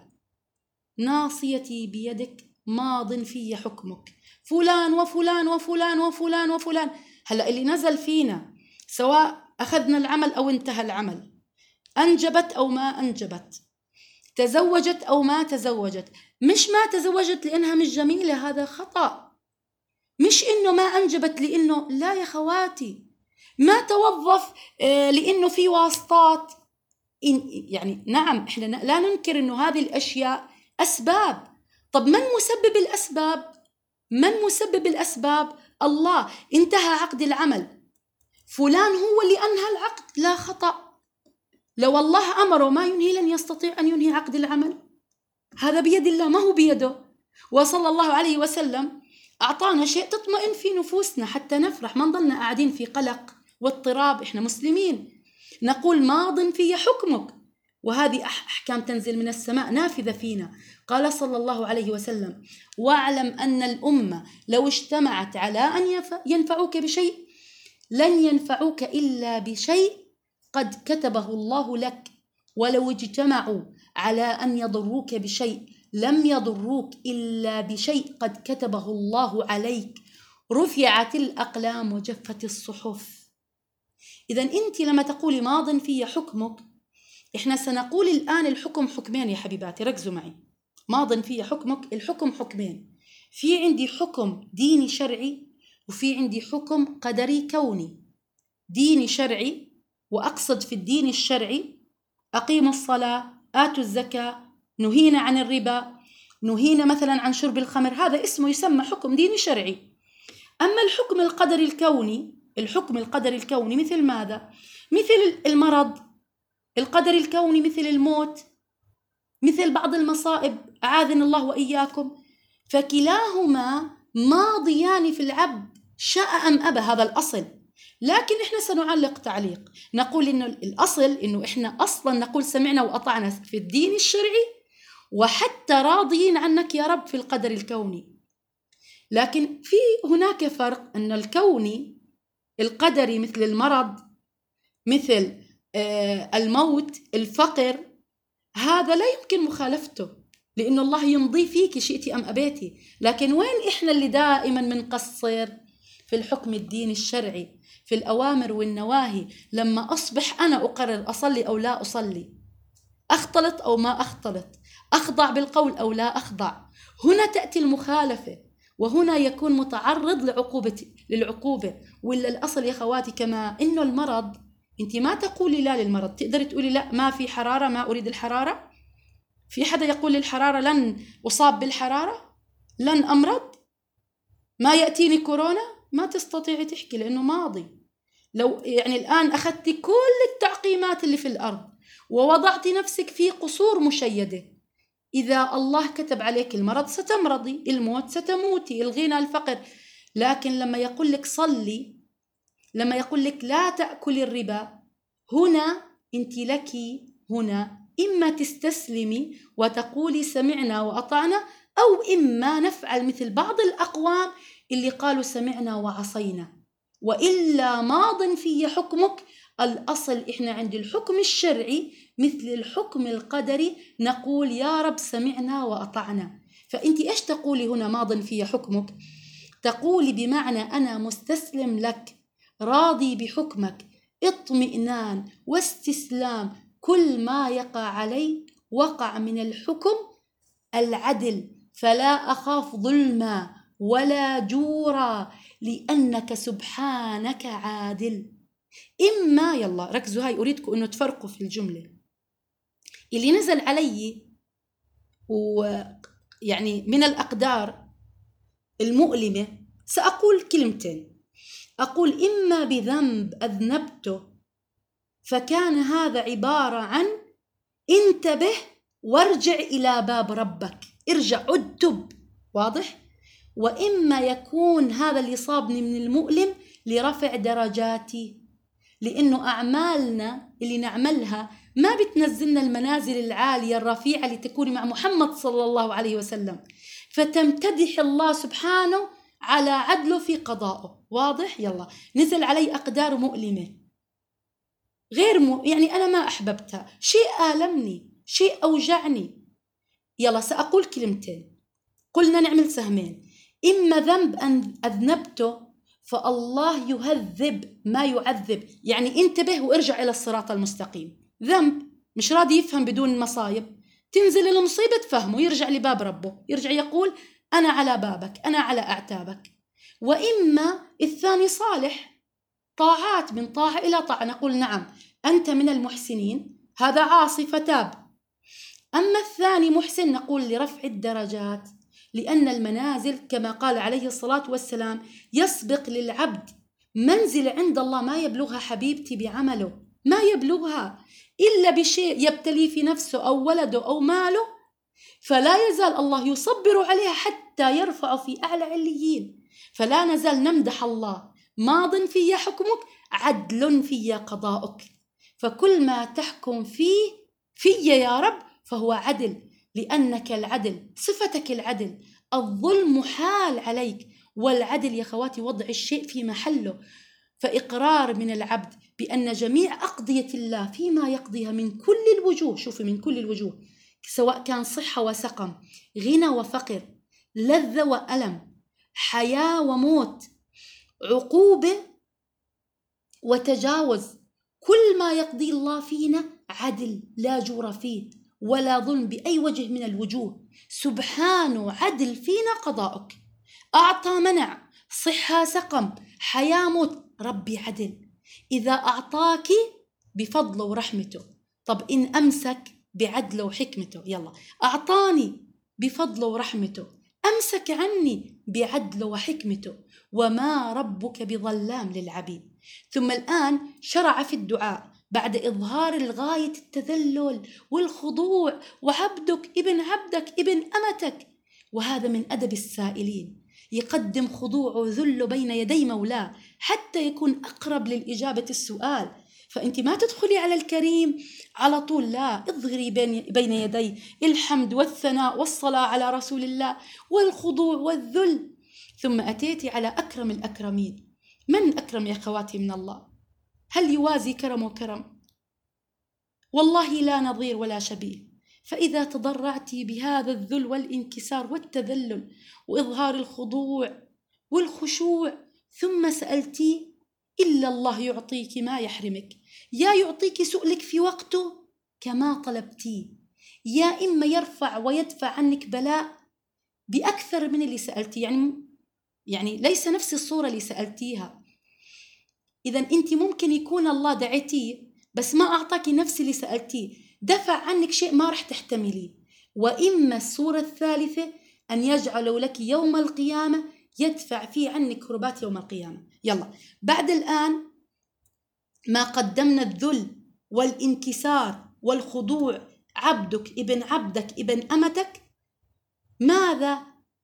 ناصيتي بيدك، ماض في حكمك، فلان وفلان وفلان وفلان وفلان. هلأ اللي نزل فينا سواء أخذنا العمل أو انتهى العمل، أنجبت أو ما أنجبت، تزوجت أو ما تزوجت، مش ما تزوجت لأنها مش جميلة، هذا خطأ. مش إنه ما أنجبت لأنه لا يا خواتي، ما توظف لأنه في واسطات. يعني نعم إحنا لا ننكر إنه هذه الأشياء أسباب. طب من مسبب الأسباب؟ من مسبب الأسباب؟ الله. انتهى عقد العمل، فلان هو اللي أنهى العقد، لا خطأ. لو الله أمره ما ينهي لن يستطيع أن ينهي عقد العمل، هذا بيد الله ما هو بيده. وصلى الله عليه وسلم أعطانا شيء تطمئن في نفوسنا حتى نفرح، ما نضلنا قاعدين في قلق واضطراب. إحنا مسلمين نقول ماض في حكمك، وهذه أحكام تنزل من السماء نافذة فينا. قال صلى الله عليه وسلم: واعلم أن الأمة لو اجتمعت على أن ينفعوك بشيء لن ينفعوك إلا بشيء قد كتبه الله لك، ولو اجتمعوا على أن يضروك بشيء لم يضروك إلا بشيء قد كتبه الله عليك، رفعت الأقلام وجفت الصحف. إذن أنت لما تقولي ماض في حكمك، إحنا سنقول الآن الحكم حكمين يا حبيباتي، ركزوا معي. ماض في حكمك، الحكم حكمين: في عندي حكم ديني شرعي، وفي عندي حكم قدري كوني. ديني شرعي، وأقصد في الدين الشرعي أقيموا الصلاة، آتوا الزكاة، نهينا عن الربا، نهينا مثلا عن شرب الخمر، هذا اسمه يسمى حكم ديني شرعي. أما الحكم القدري الكوني، الحكم القدري الكوني مثل ماذا؟ مثل المرض القدري الكوني، مثل الموت، مثل بعض المصائب أعاذنا الله وإياكم. فكلاهما ماضيان في العبد شاء أم أبى، هذا الأصل. لكن إحنا سنعلق تعليق، نقول إنه الأصل إنه إحنا أصلا نقول سمعنا وأطعنا في الدين الشرعي، وحتى راضيين عنك يا رب في القدر الكوني. لكن في هناك فرق، أن الكوني القدري مثل المرض، مثل آه الموت، الفقر، هذا لا يمكن مخالفته، لأن الله يمضي فيك شئتي أم أبيتي. لكن وين إحنا اللي دائما منقصر؟ في الحكم الديني الشرعي، في الأوامر والنواهي. لما أصبح أنا أقرر أصلي أو لا أصلي، أختلط أو ما أختلط، أخضع بالقول أو لا أخضع، هنا تأتي المخالفة، وهنا يكون متعرض لعقوبة للعقوبة. ولا الأصل يا خواتي كما إنه المرض، أنت ما تقولي لا للمرض، تقدري تقولي لا ما في حرارة، ما أريد الحرارة. في حدا يقول للحرارة لن أصاب بالحرارة، لن أمرض، ما يأتيني كورونا؟ ما تستطيعي تحكي، لأنه ماضي. لو يعني الآن أخذتي كل التعقيمات اللي في الأرض ووضعتي نفسك في قصور مشيدة، إذا الله كتب عليك المرض ستمرضي، الموت ستموتي، الغنى، الفقر. لكن لما يقول لك صلي، لما يقول لك لا تأكل الربا، هنا أنت لك هنا إما تستسلمي وتقولي سمعنا وأطعنا، أو إما نفعل مثل بعض الأقوام اللي قالوا سمعنا وعصينا، وإلا ماض في حكمك. الأصل إحنا عند الحكم الشرعي مثل الحكم القدري نقول يا رب سمعنا وأطعنا. فأنت إيش تقولي هنا ماض في حكمك؟ تقولي بمعنى أنا مستسلم لك، راضي بحكمك، اطمئنان واستسلام، كل ما يقع علي وقع من الحكم العدل، فلا أخاف ظلما ولا جورا لأنك سبحانك عادل. إما يلا ركزوا هاي، أريدكم أنه تفرقوا في الجملة اللي نزل علي ويعني من الأقدار المؤلمة. سأقول كلمتين، أقول إما بذنب أذنبته فكان هذا عبارة عن انتبه وارجع إلى باب ربك، ارجع عد تب، واضح؟ وإما يكون هذا اللي صابني من المؤلم لرفع درجاتي، لأنه أعمالنا اللي نعملها ما بتنزلنا المنازل العالية الرفيعة لتكون مع محمد صلى الله عليه وسلم، فتمتدح الله سبحانه على عدله في قضائه، واضح؟ يلا نزل علي أقدار مؤلمة غير م... يعني أنا ما أحببتها، شيء آلمني، شيء أوجعني. يلا سأقول كلمتين، قلنا نعمل سهمين، إما ذنب أن أذنبته فالله يهذب ما يعذب، يعني انتبه وارجع إلى الصراط المستقيم. ذنب مش راضي يفهم بدون مصايب، تنزل المصيبة تفهمه، يرجع لباب ربه، يرجع يقول أنا على بابك، أنا على أعتابك. وإما الثاني صالح، طاعات من طاعة إلى طاعة، نقول نعم أنت من المحسنين، هذا عاصي فتاب. أما الثاني محسن نقول لرفع الدرجات، لأن المنازل كما قال عليه الصلاة والسلام يسبق للعبد منزل عند الله ما يبلغها حبيبتي بعمله، ما يبلغها إلا بشيء يبتلي في نفسه أو ولده أو ماله، فلا يزال الله يصبر عليها حتى يرفع في أعلى عليين. فلا نزال نمدح الله، ماض في حكمك، عدل في قضاؤك، فكل ما تحكم فيه في يا رب فهو عدل، لأنك العدل، صفتك العدل، الظلم محال عليك، والعدل يا خواتي وضع الشيء في محله. فإقرار من العبد بأن جميع أقضية الله فيما يقضيها من كل الوجوه، شوفي من كل الوجوه، سواء كان صحة وسقم، غنى وفقر، لذة وألم، حياة وموت، عقوبة وتجاوز، كل ما يقضي الله فينا عدل لا جور فيه ولا ظلم بأي وجه من الوجوه. سبحانه عدل فينا قضاؤك، أعطى منع، صحة سقم، حياة موت، ربي عدل. إذا أعطاك بفضله ورحمته، طب إن أمسك بعدله وحكمته، يلا أعطاني بفضله ورحمته، أمسك عني بعدله وحكمته، وما ربك بظلام للعبيد. ثم الآن شرع في الدعاء بعد إظهار الغاية التذلل والخضوع، وعبدك ابن عبدك ابن أمتك، وهذا من أدب السائلين، يقدم خضوع وذل بين يدي مولاه حتى يكون أقرب للإجابة السؤال. فأنت ما تدخلي على الكريم على طول، لا، اظهري بين, بين يدي الحمد والثناء والصلاة على رسول الله والخضوع والذل، ثم أتيتي على أكرم الأكرمين. من أكرم يا خواتي من الله؟ هل يوازي كرم وكرم؟ والله لا نظير ولا شبيه. فإذا تضرعتي بهذا الذل والانكسار والتذلل وإظهار الخضوع والخشوع، ثم سألتي، إلا الله يعطيك ما يحرمك، يا يعطيك سؤلك في وقته كما طلبتي، يا إما يرفع ويدفع عنك بلاء بأكثر من اللي سألتي، يعني يعني ليس نفس الصورة اللي سألتيها. إذن أنت ممكن يكون الله دعيتيه بس ما أعطاك نفس اللي سألتيه، دفع عنك شيء ما رح تحتمليه. وإما الصورة الثالثة أن يجعل لك يوم القيامة يدفع فيه عنك كربات يوم القيامة. يلا بعد الآن ما قدمنا الذل والانكسار والخضوع، عبدك ابن عبدك ابن أمتك، ماذا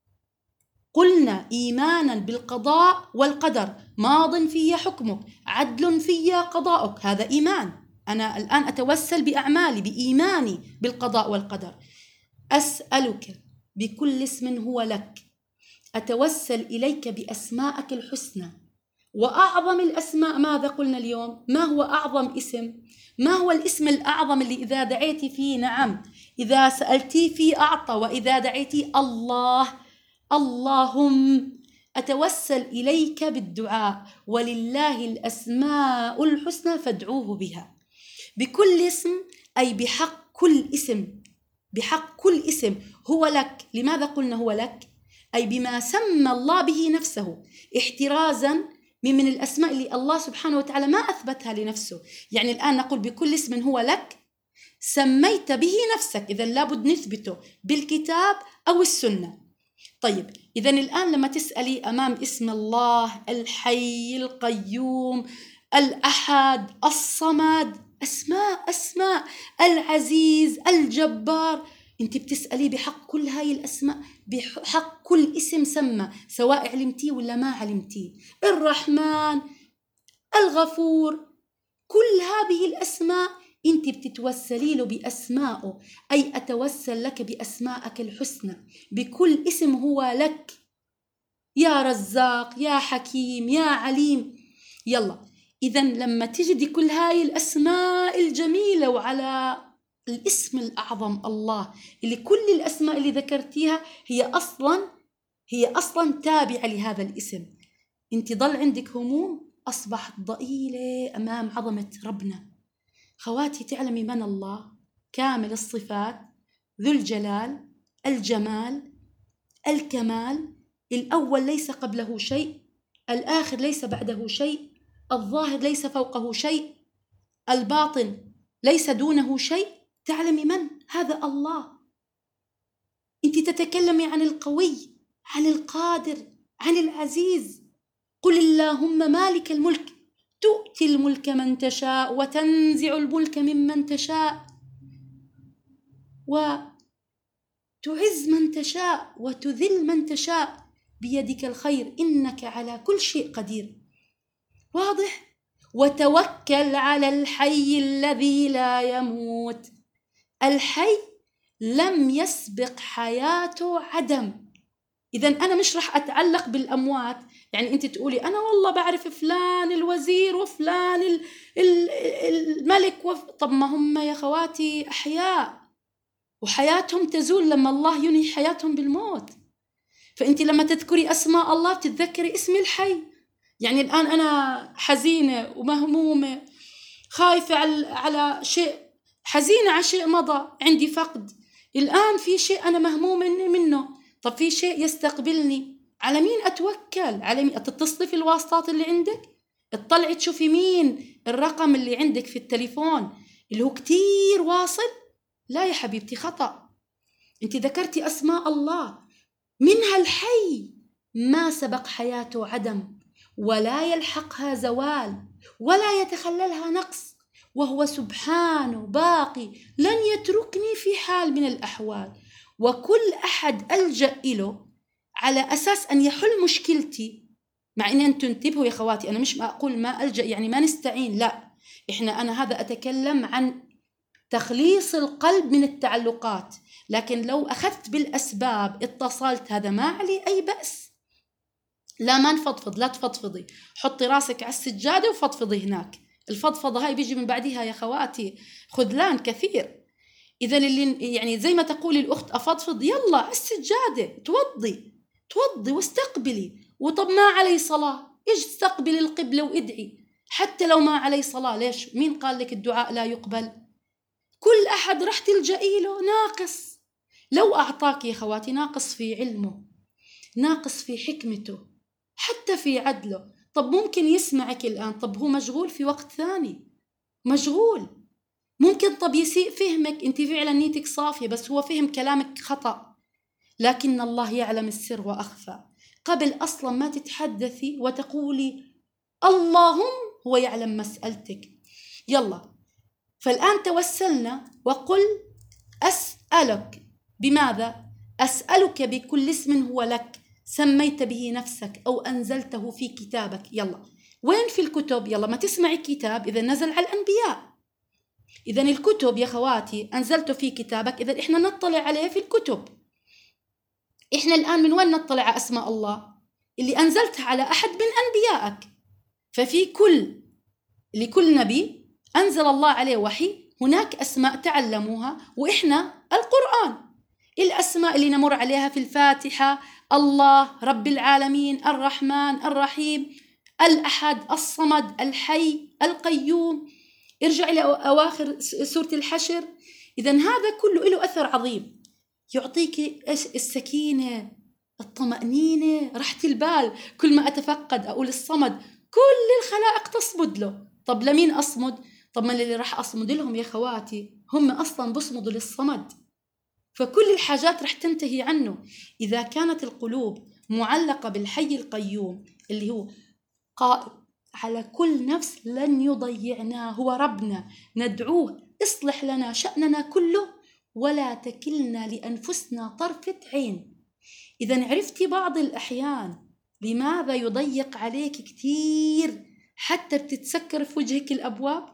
قلنا؟ إيمانا بالقضاء والقدر، ماض في حكمك، عدل في قضاؤك، هذا إيمان. أنا الآن أتوسل بأعمالي بإيماني بالقضاء والقدر. أسألك بكل اسم هو لك أتوسل إليك بأسمائك الحسنى. وأعظم الأسماء ماذا قلنا اليوم؟ ما هو أعظم اسم؟ ما هو الاسم الأعظم اللي إذا دعيتي فيه نعم، إذا سألتي فيه أعطى، وإذا دعيتي الله. اللهم أتوسل إليك بالدعاء، ولله الأسماء الحسنى فادعوه بها. بكل اسم أي بحق كل اسم، بحق كل اسم هو لك. لماذا قلنا هو لك؟ أي بما سمى الله به نفسه، احترازا من من الأسماء اللي الله سبحانه وتعالى ما أثبتها لنفسه. يعني الآن نقول بكل اسم هو لك سميت به نفسك، إذن لابد نثبته بالكتاب أو السنة. طيب إذن الآن لما تسألي أمام اسم الله الحي القيوم الأحد الصمد، أسماء أسماء العزيز الجبار، أنت بتسألي بحق كل هاي الأسماء، بحق كل اسم سمى، سواء علمتيه ولا ما علمتيه. الرحمن الغفور، كل هذه الأسماء أنت بتتوسلي له بأسمائه، أي أتوسل لك بأسمائك الحسنى. بكل اسم هو لك، يا رزاق يا حكيم يا عليم. يلا إذن لما تجدي كل هاي الأسماء الجميلة وعلى الاسم الأعظم الله، اللي كل الأسماء اللي ذكرتيها هي أصلا هي أصلا تابعة لهذا الاسم، أنت ضل عندك هموم أصبحت ضئيلة أمام عظمة ربنا. خواتي تعلمي من الله كامل الصفات، ذو الجلال الجمال الكمال، الأول ليس قبله شيء، الآخر ليس بعده شيء، الظاهر ليس فوقه شيء، الباطن ليس دونه شيء. تعلمي من هذا الله. أنت تتكلمي عن القوي، عن القادر، عن العزيز. قل اللهم مالك الملك تؤتي الملك من تشاء وتنزع الملك ممن تشاء وتعز من تشاء وتذل من تشاء بيدك الخير إنك على كل شيء قدير. واضح؟ وتوكل على الحي الذي لا يموت، الحي لم يسبق حياته عدم. إذن أنا مش رح أتعلق بالأموات. يعني أنت تقولي أنا والله بعرف فلان الوزير وفلان الملك وف... طب ما هم يا خواتي أحياء وحياتهم تزول لما الله ينهي حياتهم بالموت. فأنت لما تذكري أسماء الله بتتذكري اسم الحي. يعني الآن أنا حزينة ومهمومة خايفة على شيء، حزينة على شيء مضى، عندي فقد. الآن في شيء أنا مهمومة منه، طب في شيء يستقبلني، على مين أتوكل؟ على مين؟ تتصلي في الواسطات اللي عندك، اطلعي تشوفي مين الرقم اللي عندك في التليفون اللي هو كتير واصل. لا يا حبيبتي، خطأ. انت ذكرتي أسماء الله منها الحي ما سبق حياته عدم، ولا يلحقها زوال، ولا يتخللها نقص، وهو سبحانه باقي لن يتركني في حال من الأحوال. وكل أحد ألجأ إله على أساس أن يحل مشكلتي، مع أن أنتم انتبهوا يا خواتي، أنا مش أقول ما ألجأ يعني ما نستعين، لا، إحنا أنا هذا أتكلم عن تخليص القلب من التعلقات. لكن لو أخذت بالأسباب اتصلت هذا ما عليه أي بأس. لا ما نفضفض، لا تفضفضي، حطي راسك على السجادة وفضفضي هناك. الفضفضة هاي بيجي من بعدها يا خواتي خذلان كثير. إذا اللي يعني زي ما تقول الأخت أفضفض، يلا على السجادة توضي توضي واستقبلي. وطب ما علي صلاة، إيش استقبلي القبلة وادعي حتى لو ما علي صلاة. ليش؟ مين قال لك الدعاء لا يقبل؟ كل أحد رح تلجئي له ناقص. لو أعطاك يا خواتي ناقص في علمه، ناقص في حكمته، حتى في عدله. طب ممكن يسمعك الآن، طب هو مشغول في وقت ثاني، مشغول ممكن طب يسيء فهمك، انت فعلا نيتك صافية بس هو فهم كلامك خطأ. لكن الله يعلم السر وأخفى. قبل أصلا ما تتحدثي وتقولي اللهم هو يعلم مسألتك. يلا، فالآن توسلنا وقل أسألك بماذا؟ أسألك بكل اسم هو لك سميت به نفسك أو أنزلته في كتابك. يلا، وين في الكتب؟ يلا ما تسمعي كتاب إذا نزل على الأنبياء. إذن الكتب يا خواتي أنزلته في كتابك، إذن إحنا نطلع عليه في الكتب. إحنا الآن من وين نطلع على أسماء الله؟ اللي أنزلتها على أحد من أنبيائك. ففي كل لكل نبي أنزل الله عليه وحي هناك أسماء تعلموها، وإحنا القرآن الأسماء اللي نمر عليها في الفاتحة: الله، رب العالمين، الرحمن، الرحيم، الأحد، الصمد، الحي، القيوم. ارجع إلى أواخر سورة الحشر. إذن هذا كله له أثر عظيم، يعطيك السكينة، الطمأنينة، راحة البال. كل ما أتفقد أقول الصمد، كل الخلائق تصمد له. طب لمين أصمد؟ طب ما اللي راح أصمد لهم يا خواتي هم أصلا بصمدوا للصمد، فكل الحاجات راح تنتهي عنه. إذا كانت القلوب معلقة بالحي القيوم اللي هو قائم على كل نفس لن يضيعنا، هو ربنا ندعوه اصلح لنا شأننا كله ولا تكلنا لأنفسنا طرفة عين. إذا عرفتي بعض الأحيان لماذا يضيق عليك كتير حتى بتتسكر في وجهك الأبواب؟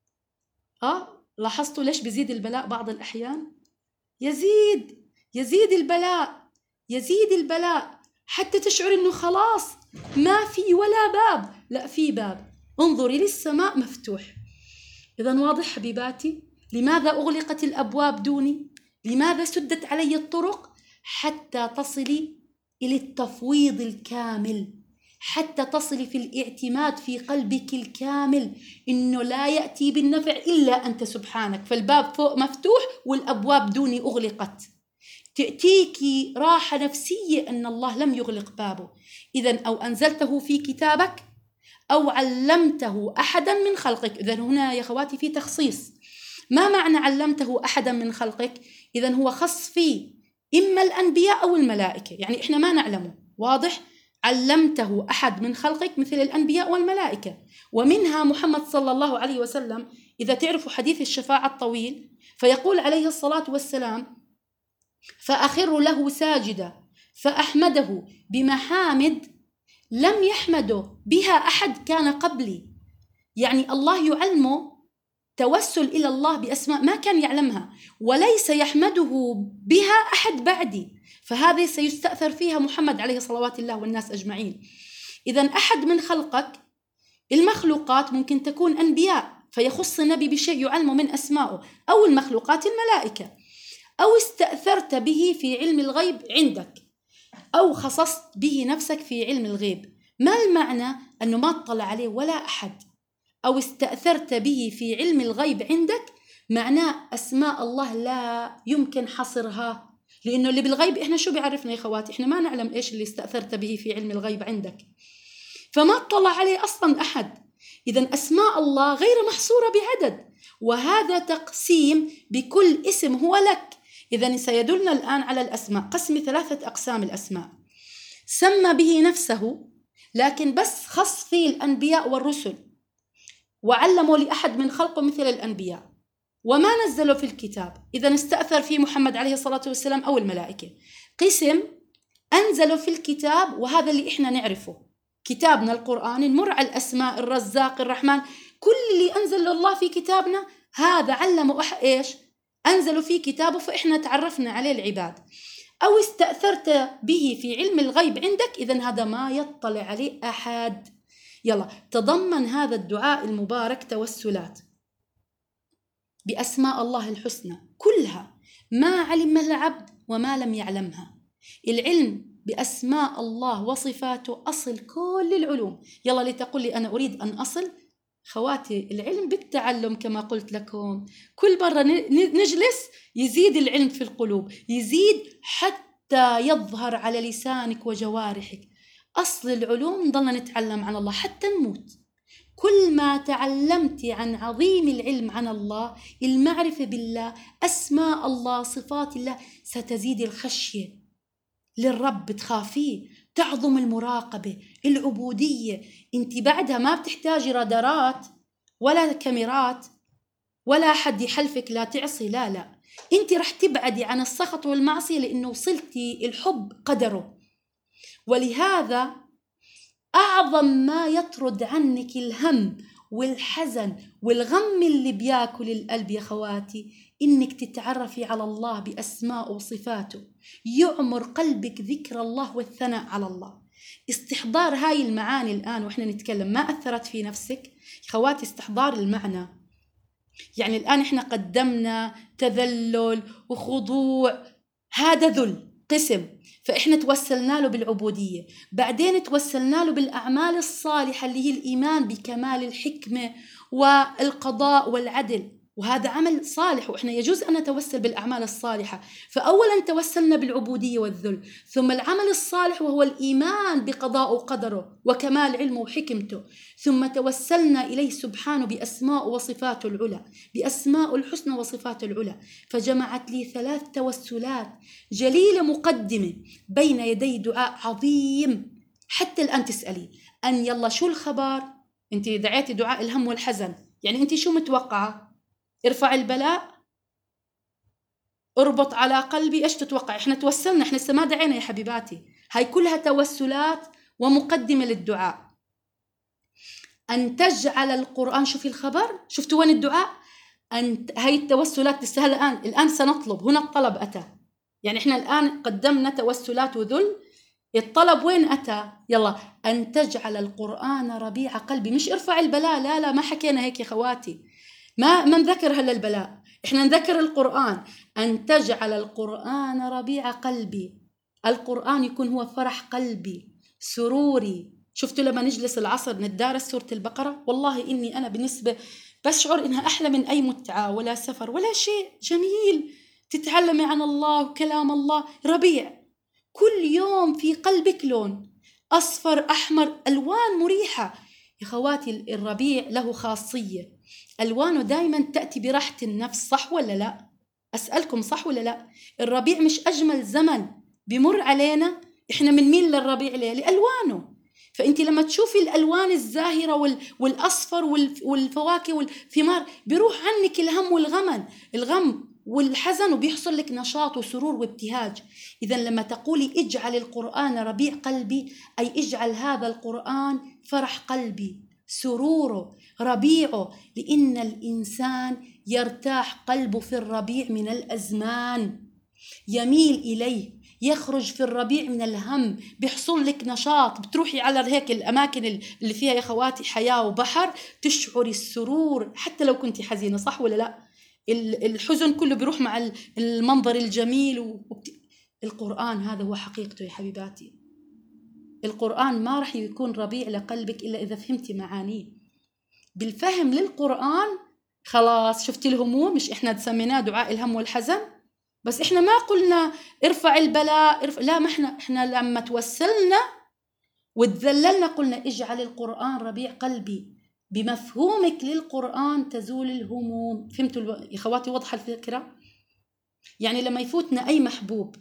آه لاحظتوا ليش بيزيد البلاء بعض الأحيان؟ يزيد يزيد البلاء يزيد البلاء حتى تشعر إنه خلاص ما في ولا باب. لا، في باب، انظري للسماء مفتوح. إذن واضح حبيباتي لماذا أغلقت الأبواب دوني؟ لماذا سدت علي الطرق؟ حتى تصلي إلى التفويض الكامل، حتى تصلي في الاعتماد في قلبك الكامل إنه لا يأتي بالنفع إلا أنت سبحانك. فالباب فوق مفتوح والأبواب دوني أغلقت. تأتيك راحة نفسية أن الله لم يغلق بابه. إذن أو أنزلته في كتابك أو علمته أحدا من خلقك. إذن هنا يا خواتي في تخصيص. ما معنى علمته أحدا من خلقك؟ إذن هو خص فيه إما الأنبياء أو الملائكة، يعني إحنا ما نعلمه. واضح؟ علمته أحد من خلقك مثل الأنبياء والملائكة، ومنها محمد صلى الله عليه وسلم. إذا تعرفوا حديث الشفاعة الطويل فيقول عليه الصلاة والسلام: فأخر له ساجدا فأحمده بمحامد لم يحمده بها أحد كان قبلي. يعني الله يعلمه توسل إلى الله بأسماء ما كان يعلمها، وليس يحمده بها أحد بعدي، فهذه سيستأثر فيها محمد عليه صلوات الله والناس أجمعين. إذن أحد من خلقك، المخلوقات ممكن تكون أنبياء فيخص النبي بشيء يعلمه من أسمائه، أو المخلوقات الملائكة، أو استأثرت به في علم الغيب عندك، أو خصصت به نفسك في علم الغيب. ما المعنى؟ أنه ما اطلع عليه ولا أحد. أو استأثرت به في علم الغيب عندك معناه أسماء الله لا يمكن حصرها، لأنه اللي بالغيب إحنا شو بيعرفنا يا خواتي؟ إحنا ما نعلم إيش اللي استأثرت به في علم الغيب عندك، فما اطلع عليه أصلا أحد. إذن أسماء الله غير محصورة بعدد، وهذا تقسيم بكل اسم هو لك. إذن سيدلنا الآن على الأسماء، قسم ثلاثة أقسام الأسماء. سمى به نفسه لكن بس خص فيه الأنبياء والرسل، وعلموا لأحد من خلقه مثل الأنبياء، وما نزلوا في الكتاب. إذن استأثر فيه محمد عليه الصلاة والسلام أو الملائكة. قسم أنزلوا في الكتاب، وهذا اللي إحنا نعرفه، كتابنا القرآن نمر على الأسماء: الرزاق، الرحمن، كل اللي أنزل الله في كتابنا هذا علموا أح إيش؟ أنزلوا في كتابه، فإحنا تعرفنا عليه العباد. أو استأثرت به في علم الغيب عندك، إذن هذا ما يطلع عليه أحد. يلا، تضمن هذا الدعاء المبارك توسلات بأسماء الله الحسنى كلها، ما علمها العبد وما لم يعلمها. العلم بأسماء الله وصفاته أصل كل العلوم. يلا لتقول لي أنا أريد أن أصل. خواتي، العلم بالتعلم كما قلت لكم، كل مرة نجلس يزيد العلم في القلوب، يزيد حتى يظهر على لسانك وجوارحك. أصل العلوم نضلنا نتعلم عن الله حتى نموت. كل ما تعلمت عن عظيم العلم عن الله، المعرفة بالله، أسماء الله، صفات الله، ستزيد الخشية للرب، تخافيه، تعظم المراقبة، العبودية. انت بعدها ما بتحتاجي رادارات ولا كاميرات ولا حد يحلفك لا تعصي، لا لا، انت رح تبعدي عن السخط والمعصية لأنه وصلتي الحب قدره. ولهذا أعظم ما يطرد عنك الهم والحزن والغم اللي بياكل القلب يا خواتي إنك تتعرفي على الله بأسماء وصفاته، يعمر قلبك ذكر الله والثناء على الله. استحضار هاي المعاني الآن وإحنا نتكلم ما أثرت في نفسك؟ خواتي استحضار المعنى، يعني الآن إحنا قدمنا تذلل وخضوع، هذا ذل قسم، فإحنا توسلنا له بالعبودية، بعدين توسلنا له بالأعمال الصالحة اللي هي الإيمان بكمال الحكمة والقضاء والعدل، وهذا عمل صالح وإحنا يجوز أن نتوسل بالأعمال الصالحة. فأولا توسلنا بالعبودية والذل، ثم العمل الصالح وهو الإيمان بقضاء وقدره وكمال علمه وحكمته، ثم توسلنا إليه سبحانه بأسماء وصفاته العلى، بأسماء الحسنى وصفاته العلى. فجمعت لي ثلاث توسلات جليلة مقدمة بين يدي دعاء عظيم. حتى الآن تسألي أن يلا شو الخبر؟ أنت دعيتي دعاء الهم والحزن، يعني أنت شو متوقعة؟ ارفع البلاء، اربط على قلبي، ايش تتوقع؟ احنا توسلنا، احنا لسه ما دعينا يا حبيباتي. هاي كلها توسلات ومقدمة للدعاء. أن تجعل القرآن، شوفي الخبر، شفتوا وين الدعاء؟ أن هاي التوسلات تستاهل الآن، الآن سنطلب، هنا الطلب أتى، يعني احنا الآن قدمنا توسلات وذل، الطلب وين أتى؟ يلا أن تجعل القرآن ربيع قلبي، مش ارفع البلاء، لا لا ما حكينا هيك يا خواتي، ما ما نذكر هلا البلاء، احنا نذكر القرآن. أن تجعل القرآن ربيع قلبي، القرآن يكون هو فرح قلبي، سروري. شفتوا لما نجلس العصر نتدارس سورة البقرة، والله إني أنا بالنسبة بشعر إنها أحلى من أي متعة ولا سفر ولا شيء، جميل تتعلمي عن الله وكلام الله. ربيع كل يوم في قلبك لون أصفر أحمر، ألوان مريحة يا خواتي. الربيع له خاصية، ألوانه دايما تأتي براحة النفس، صح ولا لا؟ أسألكم صح ولا لا؟ الربيع مش أجمل زمن بمر علينا؟ إحنا من مين للربيع ليه؟ لألوانه. فأنت لما تشوفي الألوان الزاهرة والأصفر والفواكه والثمار بيروح عنك الهم والغمن الغم والحزن، وبيحصل لك نشاط وسرور وابتهاج. إذا لما تقولي اجعل القرآن ربيع قلبي، أي اجعل هذا القرآن فرح قلبي، سروره، ربيعه، لأن الإنسان يرتاح قلبه في الربيع من الأزمان، يميل إليه، يخرج في الربيع من الهم، بيحصل لك نشاط، بتروحي على هيك الأماكن اللي فيها يا خواتي حياة وبحر، تشعري السرور حتى لو كنت حزينة، صح ولا لا؟ الحزن كله بيروح مع المنظر الجميل وبت... القرآن هذا هو حقيقته يا حبيباتي. القرآن ما رح يكون ربيع لقلبك إلا إذا فهمتي معانيه. بالفهم للقرآن خلاص شفتي الهموم، مش إحنا سميناه دعاء الهم والحزن، بس إحنا ما قلنا ارفع البلاء ارفع، لا، ما إحنا إحنا لما توسلنا وتذللنا قلنا اجعل القرآن ربيع قلبي. بمفهومك للقرآن تزول الهموم. فهمتوا يا خواتي؟ واضحة الفكرة؟ يعني لما يفوتنا أي محبوب،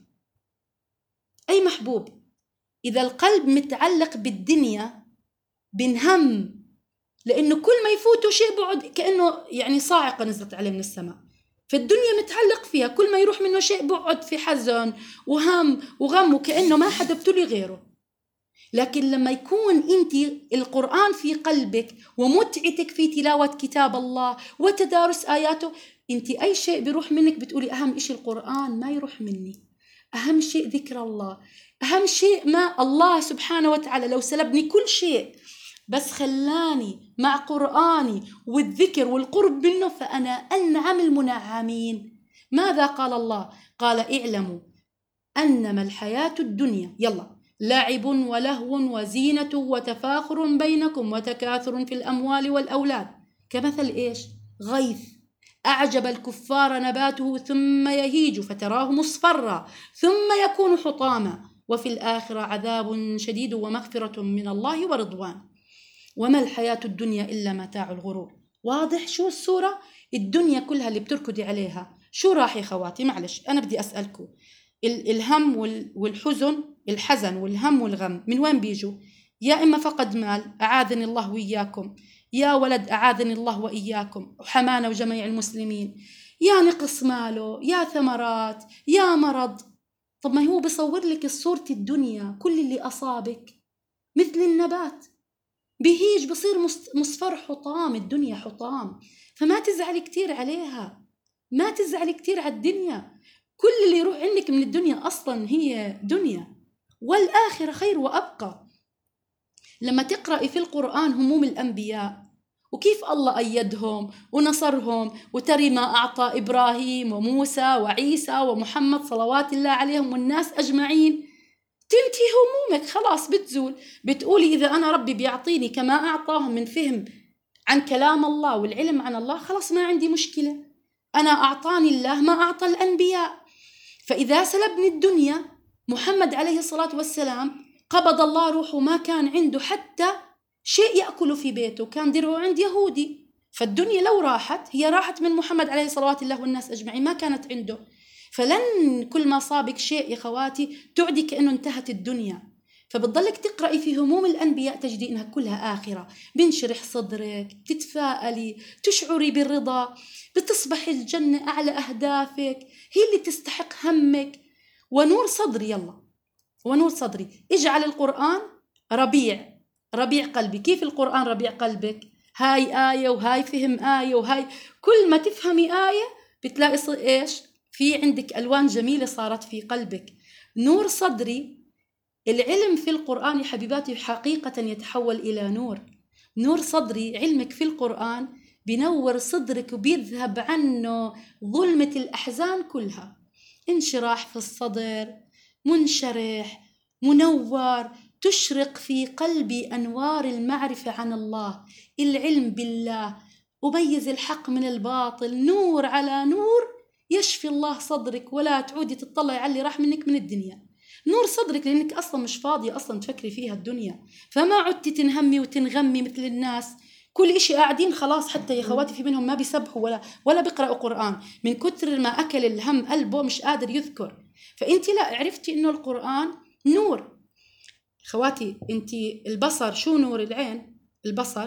أي محبوب، إذا القلب متعلق بالدنيا بنهم، لأنه كل ما يفوته شيء بعد كأنه يعني صاعقة نزلت عليه من السماء، فالدنيا متعلق فيها، كل ما يروح منه شيء بعد في حزن وهم وغم، وكأنه ما حدا بتلي غيره. لكن لما يكون أنت القرآن في قلبك ومتعتك في تلاوة كتاب الله وتدارس آياته، أنت أي شيء بيروح منك بتقولي أهم شيء القرآن ما يروح مني، أهم شيء ذكر الله، أهم شيء ما الله سبحانه وتعالى لو سلبني كل شيء بس خلاني مع قرآني والذكر والقرب منه فأنا أنعم المنعمين. ماذا قال الله؟ قال اعلموا أنما الحياة الدنيا يلا لعب ولهو وزينة وتفاخر بينكم وتكاثر في الأموال والأولاد كمثل إيش؟ غيث أعجب الكفار نباته ثم يهيج فتراه مصفرا ثم يكون حطاما وفي الآخرة عذاب شديد ومغفرة من الله ورضوان وما الحياة الدنيا إلا متاع الغرور. واضح شو الصورة؟ الدنيا كلها اللي بتركضي عليها شو راح يا خواتي؟ معلش أنا بدي أسألكم، الهم والحزن، الحزن والهم والغم من وين بيجوا؟ يا إما فقد مال أعاذني الله وإياكم، يا ولد أعاذني الله وإياكم وحمانا وجميع المسلمين، يا نقص ماله، يا ثمرات، يا مرض. طب ما هو بصور لك صورة الدنيا كل اللي أصابك مثل النبات، بهيج بصير مصفر حطام، الدنيا حطام. فما تزعلي كتير عليها، ما تزعلي كتير على الدنيا. كل اللي يروح عندك من الدنيا أصلا هي دنيا، والآخرة خير وأبقى. لما تقرأي في القرآن هموم الأنبياء وكيف الله أيدهم ونصرهم، وتري ما أعطى إبراهيم وموسى وعيسى ومحمد صلوات الله عليهم والناس أجمعين، تنتهي همومك خلاص بتزول. بتقولي إذا أنا ربي بيعطيني كما أعطاهم من فهم عن كلام الله والعلم عن الله، خلاص ما عندي مشكلة، أنا أعطاني الله ما أعطى الأنبياء. فإذا سلبني الدنيا، محمد عليه الصلاة والسلام قبض الله روحه ما كان عنده حتى شيء يأكله في بيته، كان درعه عند يهودي. فالدنيا لو راحت هي راحت من محمد عليه صلوات الله والناس أجمعين، ما كانت عنده. فلن كل ما صابك شيء يا خواتي تعدي كأنه انتهت الدنيا. فبتضلك تقرأي في هموم الأنبياء تجدي إنها كلها آخرة، بنشرح صدرك، تتفائلي، تشعري بالرضا، بتصبح الجنة أعلى أهدافك، هي اللي تستحق همك. ونور صدري، يلا ونور صدري، اجعل القرآن ربيع ربيع قلبي. كيف القرآن ربيع قلبك؟ هاي آية وهاي فهم آية وهاي، كل ما تفهمي آية بتلاقي إيش في عندك ألوان جميلة صارت في قلبك. نور صدري، العلم في القرآن يا حبيباتي حقيقة يتحول إلى نور. نور صدري، علمك في القرآن بنور صدرك وبيذهب عنه ظلمة الأحزان كلها. انشراح في الصدر، منشرح منور، تشرق في قلبي أنوار المعرفة عن الله، العلم بالله، أميز الحق من الباطل، نور على نور يشفي الله صدرك، ولا تعودي تطلعي على اللي راح منك من الدنيا. نور صدرك لأنك أصلا مش فاضية أصلا تفكري فيها الدنيا، فما عدتي تنهمي وتنغمي مثل الناس. كل إشي قاعدين خلاص، حتى يا خواتي في منهم ما بيسبحوا ولا ولا بيقرأوا قرآن من كتر ما أكل الهم قلبه مش قادر يذكر. فأنت لا عرفتي إنه القرآن نور. خواتي أنت البصر، شو نور العين؟ البصر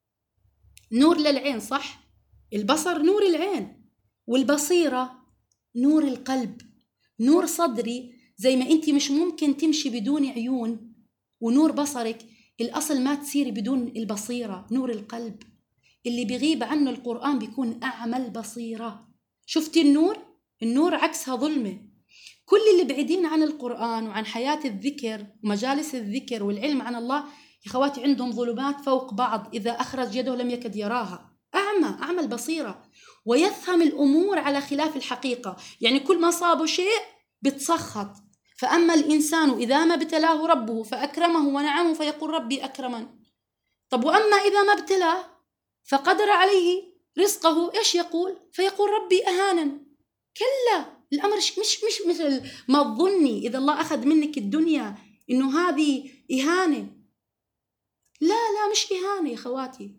نور للعين، صح؟ البصر نور العين، والبصيرة نور القلب. نور صدري زي ما أنت مش ممكن تمشي بدون عيون ونور بصرك، الأصل ما تصيري بدون البصيرة، نور القلب. اللي بيغيب عنه القرآن بيكون أعمى البصيرة. شفتي النور؟ النور عكسها ظلمة. كل اللي بعيدين عن القرآن وعن حياة الذكر ومجالس الذكر والعلم عن الله يا خواتي عندهم ظلمات فوق بعض، إذا أخرج يده لم يكد يراها. أعمى أعمى البصيرة، ويفهم الأمور على خلاف الحقيقة. يعني كل ما صابه شيء بتسخط. فأما الإنسان إذا ما ابتلاه ربه فأكرمه ونعمه فيقول ربي أكرمن. طب وأما إذا ما ابتلاه فقدر عليه رزقه إيش يقول؟ فيقول ربي أهانن. كلا، الأمر مش مش مثل ما تظني إذا الله أخذ منك الدنيا إنه هذه إهانة. لا لا مش إهانة يا خواتي.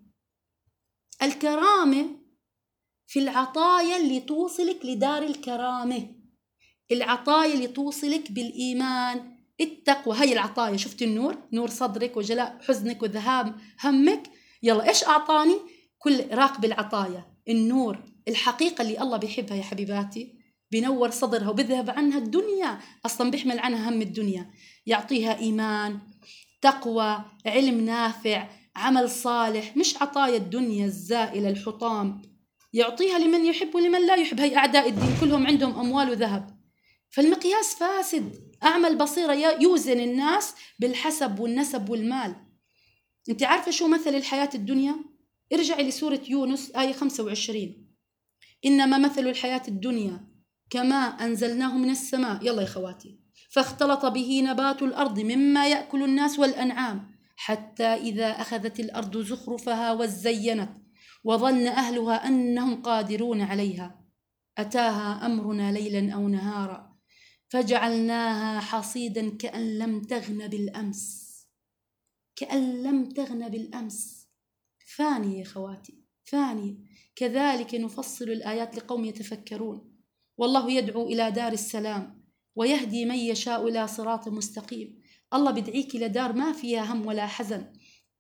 الكرامة في العطايا اللي توصلك لدار الكرامة، العطايا اللي توصلك بالإيمان، التقوى. هاي العطايا. شفت النور؟ نور صدرك وجلاء حزنك وذهاب همك. يلا إيش أعطاني؟ كل راقب العطايا، النور، الحقيقة اللي الله بيحبها يا حبيباتي، بنور صدرها وبذهب عنها الدنيا، أصلا بيحمل عنها هم الدنيا. يعطيها إيمان، تقوى، علم نافع، عمل صالح، مش عطايا الدنيا الزائلة الحطام. يعطيها لمن يحب ولمن لا يحب. هي أعداء الدين كلهم عندهم أموال وذهب. فالمقياس فاسد. أعمل بصيرة يوزن الناس بالحسب والنسب والمال. أنت عارفة شو مثل الحياة الدنيا؟ ارجعي لسورة يونس آية خمسة وعشرين. إنما مثل الحياة الدنيا كما أنزلناه من السماء، يلا يا خواتي، فاختلط به نبات الأرض مما يأكل الناس والأنعام حتى إذا أخذت الأرض زخرفها وزينت وظن أهلها أنهم قادرون عليها أتاها أمرنا ليلا أو نهارا فجعلناها حصيدا كأن لم تغن بالأمس. كأن لم تغن بالأمس. فانية يا خواتي، فانية. كذلك نفصل الآيات لقوم يتفكرون. والله يدعو إلى دار السلام ويهدي من يشاء إلى صراط مستقيم. الله بدعيك لدار ما فيها هم ولا حزن.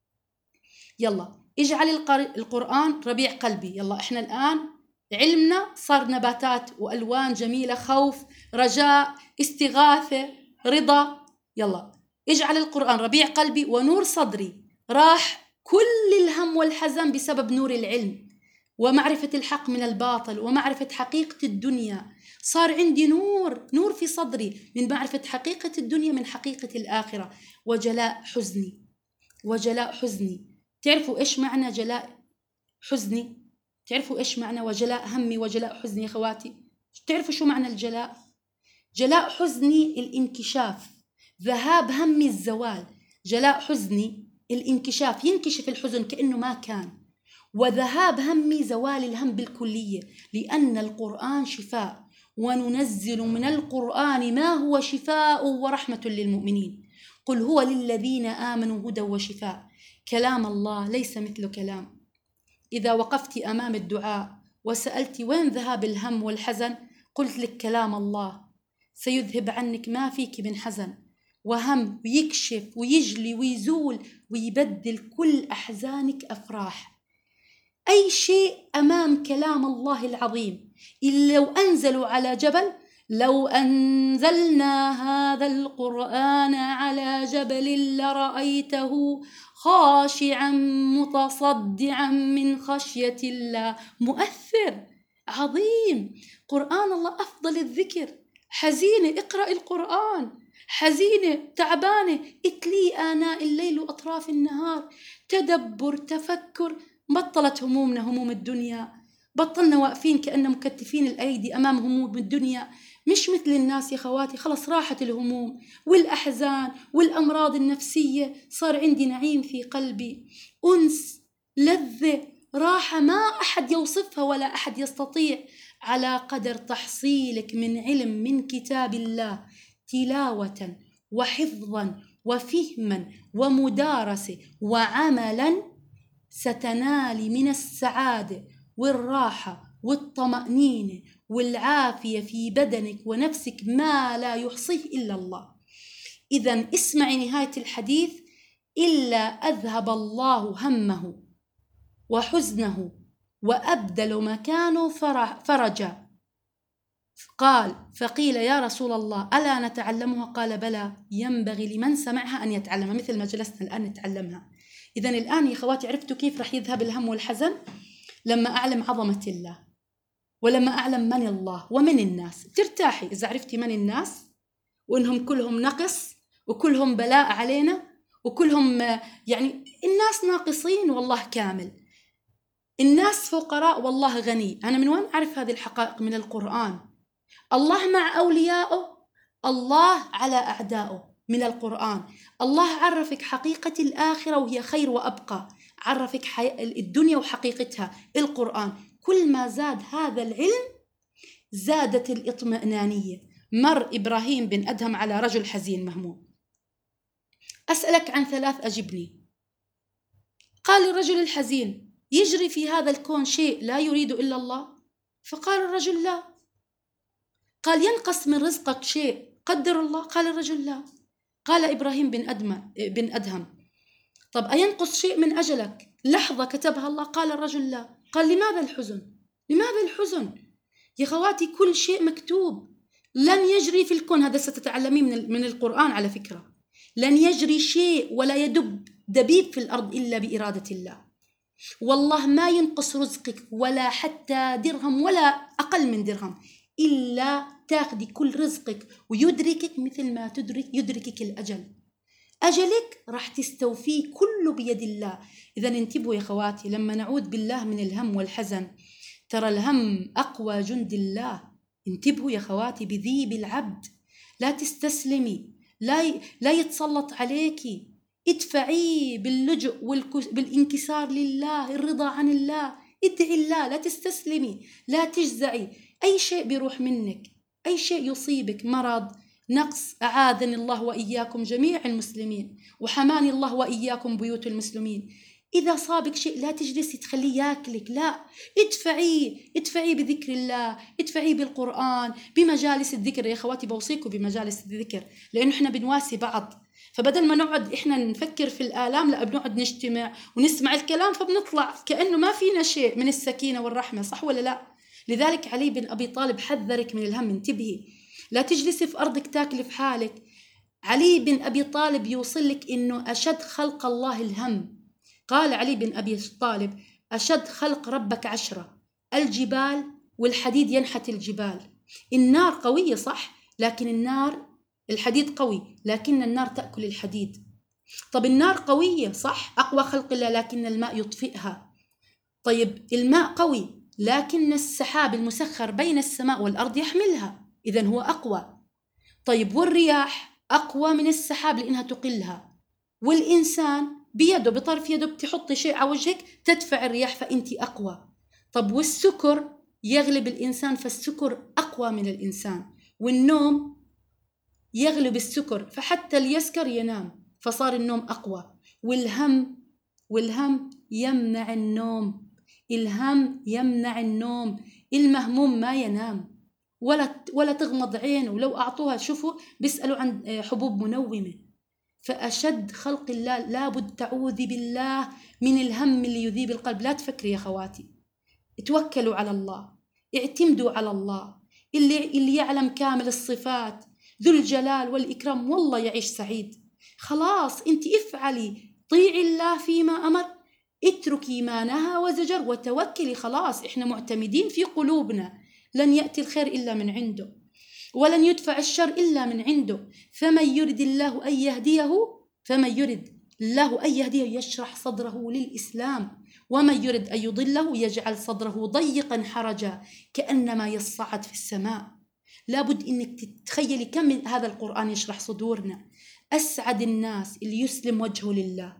يلا اجعل القرآن ربيع قلبي. يلا احنا الآن علمنا صار نباتات وألوان جميلة، خوف، رجاء، استغاثة، رضا. يلا اجعل القرآن ربيع قلبي ونور صدري. راح كل الهم والحزن بسبب نور العلم ومعرفة الحق من الباطل ومعرفة حقيقة الدنيا. صار عندي نور نور في صدري من معرفة حقيقة الدنيا من حقيقة الآخرة. وجلاء حزني وجلاء حزني. تعرفوا إيش معنى جلاء حزني؟ تعرفوا إيش معنى وجلاء همي وجلاء حزني يا خواتي؟ تعرفوا شو معنى الجلاء؟ جلاء حزني الانكشاف، ذهاب همي الزوال. جلاء حزني الانكشاف، ينكشف الحزن كأنه ما كان. وذهاب همي زوال الهم بالكلية، لأن القرآن شفاء، وننزل من القرآن ما هو شفاء ورحمة للمؤمنين. قل هو للذين آمنوا هدى وشفاء. كلام الله ليس مثل كلام. إذا وقفت أمام الدعاء وسألت وين ذهاب الهم والحزن، قلت لك كلام الله سيذهب عنك ما فيك من حزن وهم، ويكشف ويجلي ويزول ويبدل كل أحزانك أفراح. أي شيء أمام كلام الله العظيم. إلا لو أنزلوا على جبل، لو أنزلنا هذا القرآن على جبل لرأيته خاشعا متصدعا من خشية الله. مؤثر عظيم. قرآن الله أفضل الذكر. حزينة اقرأ القرآن، حزينة تعبانة اتلي آناء الليل وأطراف النهار. تدبر تفكر. بطلت همومنا هموم الدنيا، بطلنا واقفين كأننا مكتفين الأيدي أمام هموم الدنيا. مش مثل الناس يا خواتي، خلص راحت الهموم والأحزان والأمراض النفسية. صار عندي نعيم في قلبي، أنس، لذة، راحة ما أحد يوصفها ولا أحد يستطيع، على قدر تحصيلك من علم من كتاب الله، تلاوة وحفظا وفهما ومدارسة وعملا، ستنالي من السعادة والراحة والطمأنينة والعافية في بدنك ونفسك ما لا يحصيه إلا الله. إذن اسمعي نهاية الحديث: إلا أذهب الله همه وحزنه وأبدل مكانه فرجا. قال: فقيل يا رسول الله ألا نتعلمها؟ قال: بلى، ينبغي لمن سمعها أن يتعلمها، مثل ما جلسنا الآن نتعلمها. إذن الآن يا خواتي عرفتوا كيف رح يذهب الهم والحزن؟ لما أعلم عظمة الله، ولما أعلم من الله ومن الناس. ترتاحي إذا عرفتي من الناس وإنهم كلهم نقص وكلهم بلاء علينا وكلهم يعني الناس ناقصين والله كامل، الناس فقراء والله غني. أنا من وين أعرف هذه الحقائق؟ من القرآن. الله مع أوليائه، الله على أعدائه. من القرآن. الله عرفك حقيقة الآخرة وهي خير وأبقى، عرفك الدنيا وحقيقتها القرآن. كل ما زاد هذا العلم زادت الاطمئنانية. مر إبراهيم بن أدهم على رجل حزين مهموم: أسألك عن ثلاث أجبني. قال الرجل الحزين: يجري في هذا الكون شيء لا يريد إلا الله؟ فقال الرجل: لا. قال: ينقص من رزقك شيء قدر الله؟ قال الرجل: لا. قال إبراهيم بن أدم بن أدهم: طب أينقص شيء من أجلك لحظة كتبها الله؟ قال الرجل: لا. قال: لماذا الحزن؟ لماذا الحزن؟ يا خواتي كل شيء مكتوب. لن يجري في الكون، هذا ستتعلمين من من القرآن على فكرة، لن يجري شيء ولا يدب دبيب في الأرض إلا بإرادة الله. والله ما ينقص رزقك ولا حتى درهم ولا أقل من درهم إلا تاخدي كل رزقك ويدركك مثل ما تدرك يدركك الأجل. أجلك راح تستوفيه كله بيد الله. إذا انتبهوا يا خواتي، لما نعود بالله من الهم والحزن، ترى الهم أقوى جند الله. انتبهوا يا خواتي بذيب العبد. لا تستسلمي، لا ي... لا يتسلط عليكي. ادفعي باللجوء والكس... بالانكسار لله، الرضا عن الله. ادعي الله، لا تستسلمي، لا تجزعي. أي شيء بيروح منك، أي شيء يصيبك، مرض، نقص، أعاذني الله وإياكم جميع المسلمين وحماني الله وإياكم بيوت المسلمين. إذا صابك شيء لا تجلسي تخليه ياكلك، لا، ادفعي ادفعي بذكر الله، ادفعي بالقرآن، بمجالس الذكر. يا خواتي بوصيكم بمجالس الذكر، لأنه إحنا بنواسي بعض. فبدل ما نقعد إحنا نفكر في الآلام، لا، بنقعد نجتمع ونسمع الكلام، فبنطلع كأنه ما فينا شيء من السكينة والرحمة. صح ولا لا؟ لذلك علي بن أبي طالب حذرك من الهم. انتبهي، لا تجلسي في أرضك تاكلي في حالك. علي بن أبي طالب يوصل لك إنه أشد خلق الله الهم. قال علي بن أبي طالب: أشد خلق ربك عشرة، الجبال والحديد ينحت الجبال. النار قوية صح، لكن النار الحديد قوي، لكن النار تأكل الحديد. طب النار قوية صح، أقوى خلق الله، لكن الماء يطفئها. طيب الماء قوي، لكن السحاب المسخر بين السماء والأرض يحملها، إذن هو أقوى. طيب والرياح أقوى من السحاب لأنها تقلها. والإنسان بيده بطرف يده بتحط شيء على وجهك تدفع الرياح، فأنت أقوى. طب والسكر يغلب الإنسان، فالسكر أقوى من الإنسان. والنوم يغلب السكر، فحتى اليسكر ينام، فصار النوم أقوى. والهم والهم يمنع النوم، الهم يمنع النوم. المهموم ما ينام ولا ولا تغمض عينه، ولو أعطوها شوفوا بيسألوا عن حبوب منومة. فأشد خلق الله لابد تعوذي بالله من الهم اللي يذيب القلب. لا تفكري يا خواتي، اتوكلوا على الله، اعتمدوا على الله اللي, اللي يعلم كامل الصفات ذو الجلال والإكرام، والله يعيش سعيد. خلاص انت افعلي، طيعي الله فيما أمر، اتركي ما نهى وزجر، وتوكلي. خلاص احنا معتمدين في قلوبنا، لن يأتي الخير إلا من عنده، ولن يدفع الشر إلا من عنده. فمن يرد الله أن يهديه فمن يرد الله أن يهديه يشرح صدره للإسلام، ومن يرد أن يضله يجعل صدره ضيقا حرجا كأنما يصعد في السماء. لابد إنك تتخيلي كم من هذا القرآن يشرح صدورنا. أسعد الناس اللي يسلم وجهه لله،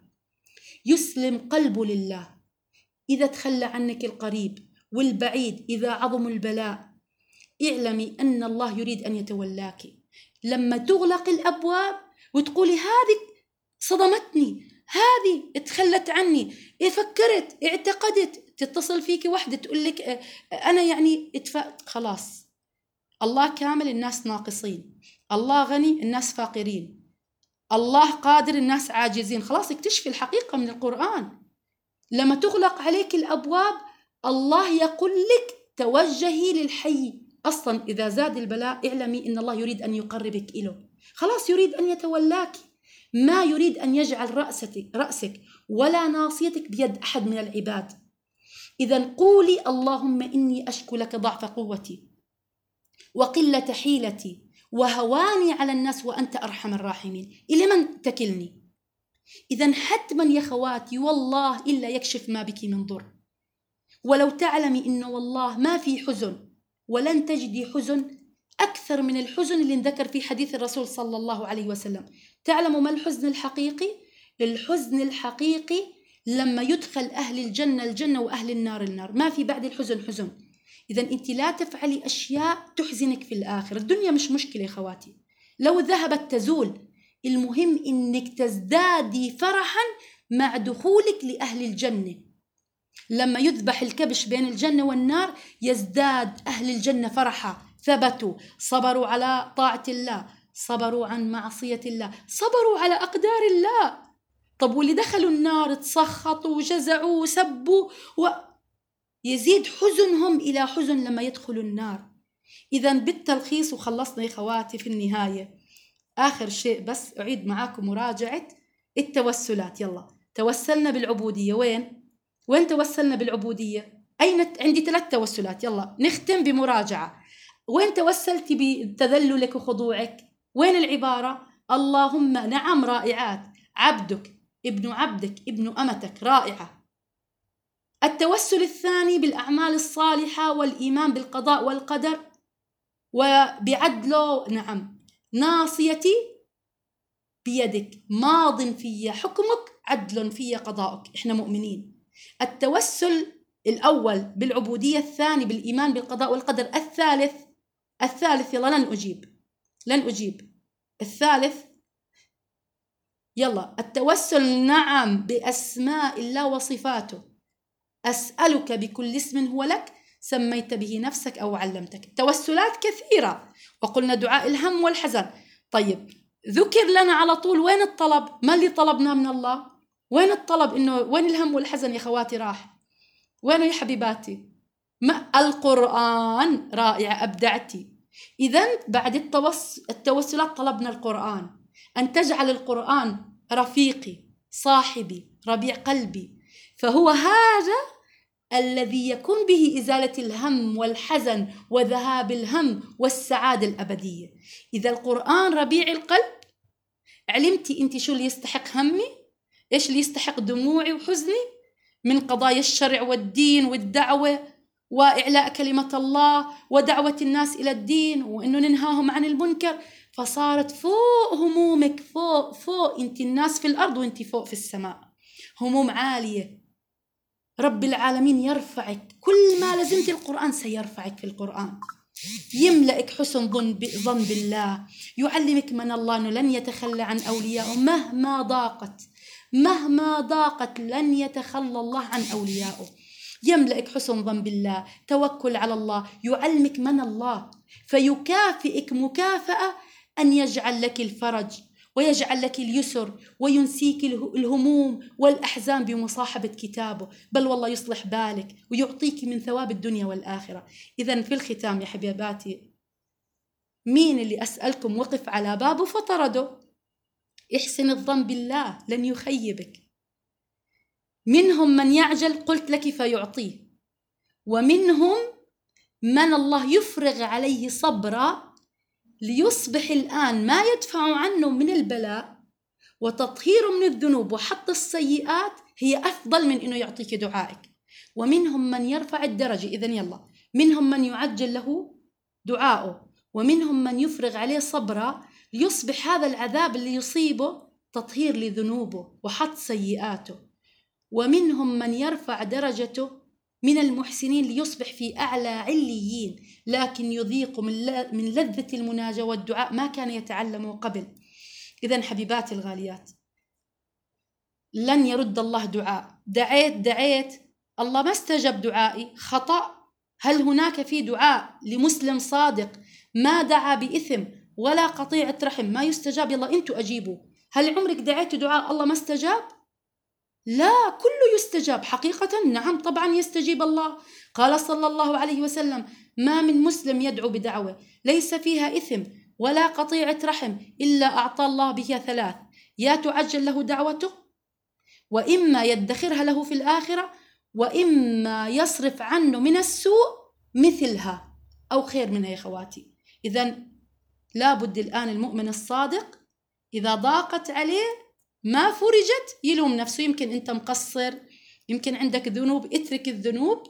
يسلم قلبه لله. إذا تخلى عنك القريب والبعيد، إذا عظم البلاء، اعلمي أن الله يريد أن يتولاك. لما تغلق الأبواب وتقولي هذه صدمتني، هذه تخلت عني، فكرت، اعتقدت، تتصل فيك واحدة تقول لك أنا يعني اتفا... خلاص، الله كامل الناس ناقصين، الله غني الناس فاقرين، الله قادر الناس عاجزين. خلاص اكتشفي الحقيقة من القرآن. لما تغلق عليك الأبواب الله يقول لك توجهي للحي. أصلا إذا زاد البلاء اعلمي إن الله يريد أن يقربك إله، خلاص يريد أن يتولاك، ما يريد أن يجعل رأسك, رأسك ولا ناصيتك بيد أحد من العباد. إذا قولي اللهم إني أشكو لك ضعف قوتي وقلة حيلتي وهواني على الناس وأنت أرحم الراحمين، إلى من تكلني؟ إذا حتما يا خواتي والله إلا يكشف ما بك من ضر. ولو تعلمي إنه والله ما في حزن، ولن تجدي حزن أكثر من الحزن اللي انذكر في حديث الرسول صلى الله عليه وسلم. تعلموا ما الحزن الحقيقي؟ الحزن الحقيقي لما يدخل أهل الجنة الجنة وأهل النار النار، ما في بعد الحزن حزن. إذا أنت لا تفعلي أشياء تحزنك في الآخر. الدنيا مش مشكلة يا خواتي، لو ذهبت تزول، المهم إنك تزدادي فرحا مع دخولك لأهل الجنة. لما يذبح الكبش بين الجنة والنار يزداد أهل الجنة فرحا، ثبتوا، صبروا على طاعة الله، صبروا عن معصية الله، صبروا على أقدار الله. طب واللي دخلوا النار تسخطوا وجزعوا وسبوا و... يزيد حزنهم إلى حزن لما يدخلوا النار. إذا بالتلخيص، وخلصنا يا خواتي في النهاية، آخر شيء بس أعيد معاكم مراجعة التوسلات. يلا توسلنا بالعبودية، وين؟ وين توسلنا بالعبودية؟ أين؟ عندي ثلاث توسلات. يلا نختم بمراجعة. وين توسلتي بتذللك وخضوعك؟ وين العبارة؟ اللهم، نعم رائعات، عبدك ابن عبدك ابن أمتك، رائعة. التوسل الثاني بالأعمال الصالحة والإيمان بالقضاء والقدر وبعدله، نعم، ناصيتي بيدك، ماض في حكمك، عدل في قضاءك، إحنا مؤمنين. التوسل الأول بالعبودية، الثاني بالإيمان بالقضاء والقدر، الثالث الثالث يلا لن أجيب لن أجيب الثالث يلا التوسل، نعم، بأسماء الله وصفاته. أسألك بكل اسم هو لك سميت به نفسك أو علمتك. توسلات كثيرة، وقلنا دعاء الهم والحزن. طيب ذكر لنا على طول وين الطلب؟ ما اللي طلبنا من الله؟ وين الطلب؟ إنه وين الهم والحزن يا خواتي؟ راح وينه يا حبيباتي؟ ما القرآن، رائع، أبدعتي. إذن بعد التوس... التوسلات طلبنا القرآن، أن تجعل القرآن رفيقي، صاحبي، ربيع قلبي، فهو هذا الذي يكون به إزالة الهم والحزن وذهاب الهم والسعادة الأبدية. إذا القرآن ربيع القلب، علمتي أنت شو اللي يستحق همي، إيش اللي يستحق دموعي وحزني من قضايا الشرع والدين والدعوة وإعلاء كلمة الله ودعوة الناس إلى الدين وإنه ننهاهم عن المنكر. فصارت فوق همومك، فوق فوق أنت الناس في الأرض وأنت فوق في السماء، هموم عالية. رب العالمين يرفعك، كل ما لزمت القرآن سيرفعك في القرآن، يملأك حسن ظن بالله، يعلمك من الله أنه لن يتخلى عن أوليائه مهما ضاقت، مهما ضاقت لن يتخلى الله عن أوليائه، يملأك حسن ظن بالله، توكل على الله، يعلمك من الله، فيكافئك مكافأة أن يجعل لك الفرج ويجعل لك اليسر وينسيك الهموم والأحزان بمصاحبة كتابه، بل والله يصلح بالك ويعطيك من ثواب الدنيا والآخرة. إذن في الختام يا حبيباتي، مين اللي أسألكم وقف على بابه فطرده؟ احسن الظن بالله لن يخيبك. منهم من يعجل قلت لك فيعطيه، ومنهم من الله يفرغ عليه صبرا ليصبح الآن ما يدفع عنه من البلاء وتطهير من الذنوب وحط السيئات هي أفضل من إنه يعطيك دعائك. ومنهم من يرفع الدرجة. إذن يلا، منهم من يعجل له دعاؤه، ومنهم من يفرغ عليه صبرا ليصبح هذا العذاب اللي يصيبه تطهير لذنوبه وحط سيئاته، ومنهم من يرفع درجته من المحسنين ليصبح في أعلى عليين، لكن يذيق من لذة المناجاة والدعاء ما كان يتعلمه قبل. إذن حبيباتي الغاليات، لن يرد الله دعاء. دعيت دعيت الله ما استجب دعائي، خطأ. هل هناك في دعاء لمسلم صادق ما دعا بإثم ولا قطيعة رحم ما يستجاب؟ يلا أنتوا أجيبوا، هل عمرك دعيت دعاء الله ما استجاب؟ لا، كله يستجاب حقيقة. نعم طبعا يستجيب الله. قال صلى الله عليه وسلم: ما من مسلم يدعو بدعوة ليس فيها إثم ولا قطيعة رحم إلا أعطى الله بها ثلاث: يا تعجل له دعوته، وإما يدخرها له في الآخرة، وإما يصرف عنه من السوء مثلها أو خير منها. يا خواتي، إذن لابد الآن المؤمن الصادق إذا ضاقت عليه ما فرجت يلوم نفسه. يمكن أنت مقصر، يمكن عندك ذنوب، اترك الذنوب،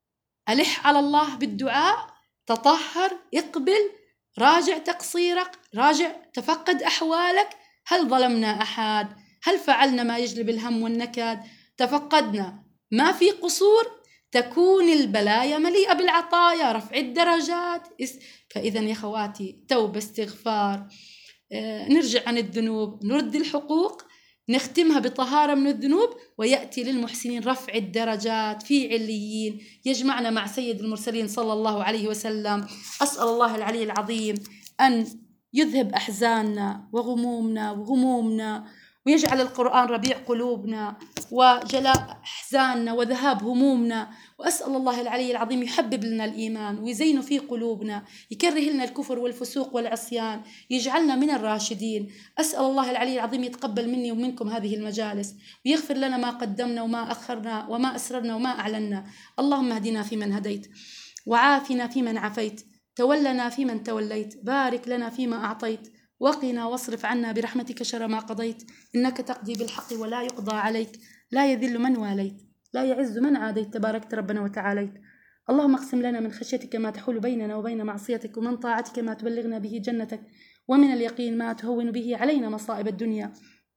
ألح على الله بالدعاء، تطهر، اقبل، راجع تقصيرك، راجع تفقد أحوالك. هل ظلمنا أحد؟ هل فعلنا ما يجلب الهم والنكد؟ تفقدنا، ما في قصور، تكون البلايا مليئة بالعطايا، رفع الدرجات. فإذا يا خواتي، توبة، استغفار، نرجع عن الذنوب، نرد الحقوق، نختمها بطهارة من الذنوب، ويأتي للمحسنين رفع الدرجات في عليين، يجمعنا مع سيد المرسلين صلى الله عليه وسلم. أسأل الله العلي العظيم أن يذهب أحزاننا وغمومنا وهمومنا، ويجعل القرآن ربيع قلوبنا وجلاء أحزاننا وذهاب همومنا. وأسأل الله العلي العظيم يحبب لنا الإيمان ويزينه في قلوبنا، يكره لنا الكفر والفسوق والعصيان، يجعلنا من الراشدين. أسأل الله العلي العظيم يتقبل مني ومنكم هذه المجالس، ويغفر لنا ما قدمنا وما أخرنا وما أسررنا وما أعلنا. اللهم اهدنا فيمن هديت، وعافنا فيمن عافيت، تولنا فيمن توليت، بارك لنا فيما أعطيت، وقنا واصرف عنا برحمتك شر ما قضيت، إنك تقضي بالحق ولا يقضى عليك، لا يذل من واليت، لا يعز من عاديت، تباركت ربنا وتعاليت. اللهم اقسم لنا من خشيتك ما تحول بيننا وبين معصيتك، ومن طاعتك ما تبلغنا به جنتك، ومن اليقين ما تهون به علينا مصائب الدنيا.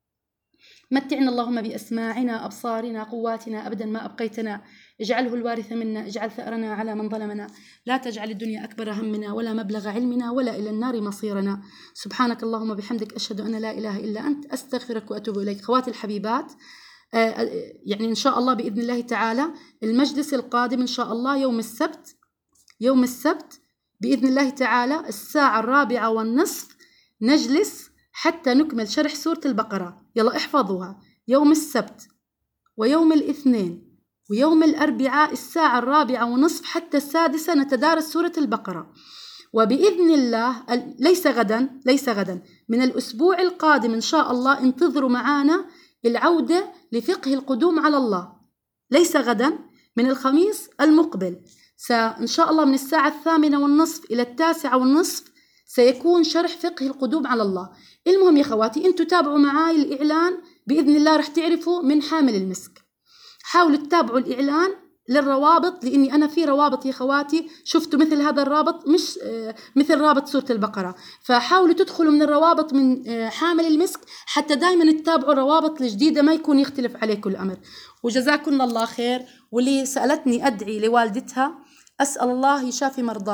متعنا اللهم بأسماعنا، أبصارنا، قواتنا أبدا ما أبقيتنا، اجعله الوارث منا، اجعل ثأرنا على من ظلمنا، لا تجعل الدنيا أكبر همنا ولا مبلغ علمنا ولا إلى النار مصيرنا. سبحانك اللهم بحمدك، أشهد أن لا إله إلا أنت، أستغفرك وأتوب إليك. خواتي الحبيبات، آه يعني إن شاء الله بإذن الله تعالى المجلس القادم إن شاء الله يوم السبت، يوم السبت بإذن الله تعالى الساعة الرابعة والنصف نجلس حتى نكمل شرح سورة البقرة. يلا احفظوها، يوم السبت ويوم الاثنين ويوم الأربعاء الساعة الرابعة ونصف حتى السادسة نتدارس سورة البقرة. وبإذن الله ليس غدا، ليس غدا من الأسبوع القادم إن شاء الله انتظروا معانا العودة لفقه القدوم على الله. ليس غدا، من الخميس المقبل، إن شاء الله من الساعة الثامنة والنصف إلى التاسعة والنصف سيكون شرح فقه القدوم على الله. المهم يا خواتي أنتوا تابعوا معاي الإعلان بإذن الله، رح تعرفوا من حامل المسك. حاولوا تتابعوا الإعلان للروابط، لأني أنا في روابط يا خواتي شفتوا مثل هذا الرابط، مش مثل رابط سورة البقرة، فحاولوا تدخلوا من الروابط من حامل المسك حتى دايما تتابعوا الروابط الجديدة، ما يكون يختلف عليكم الأمر. وجزاكم الله خير. واللي سألتني أدعي لوالدتها، أسأل الله يشافي مرضاها.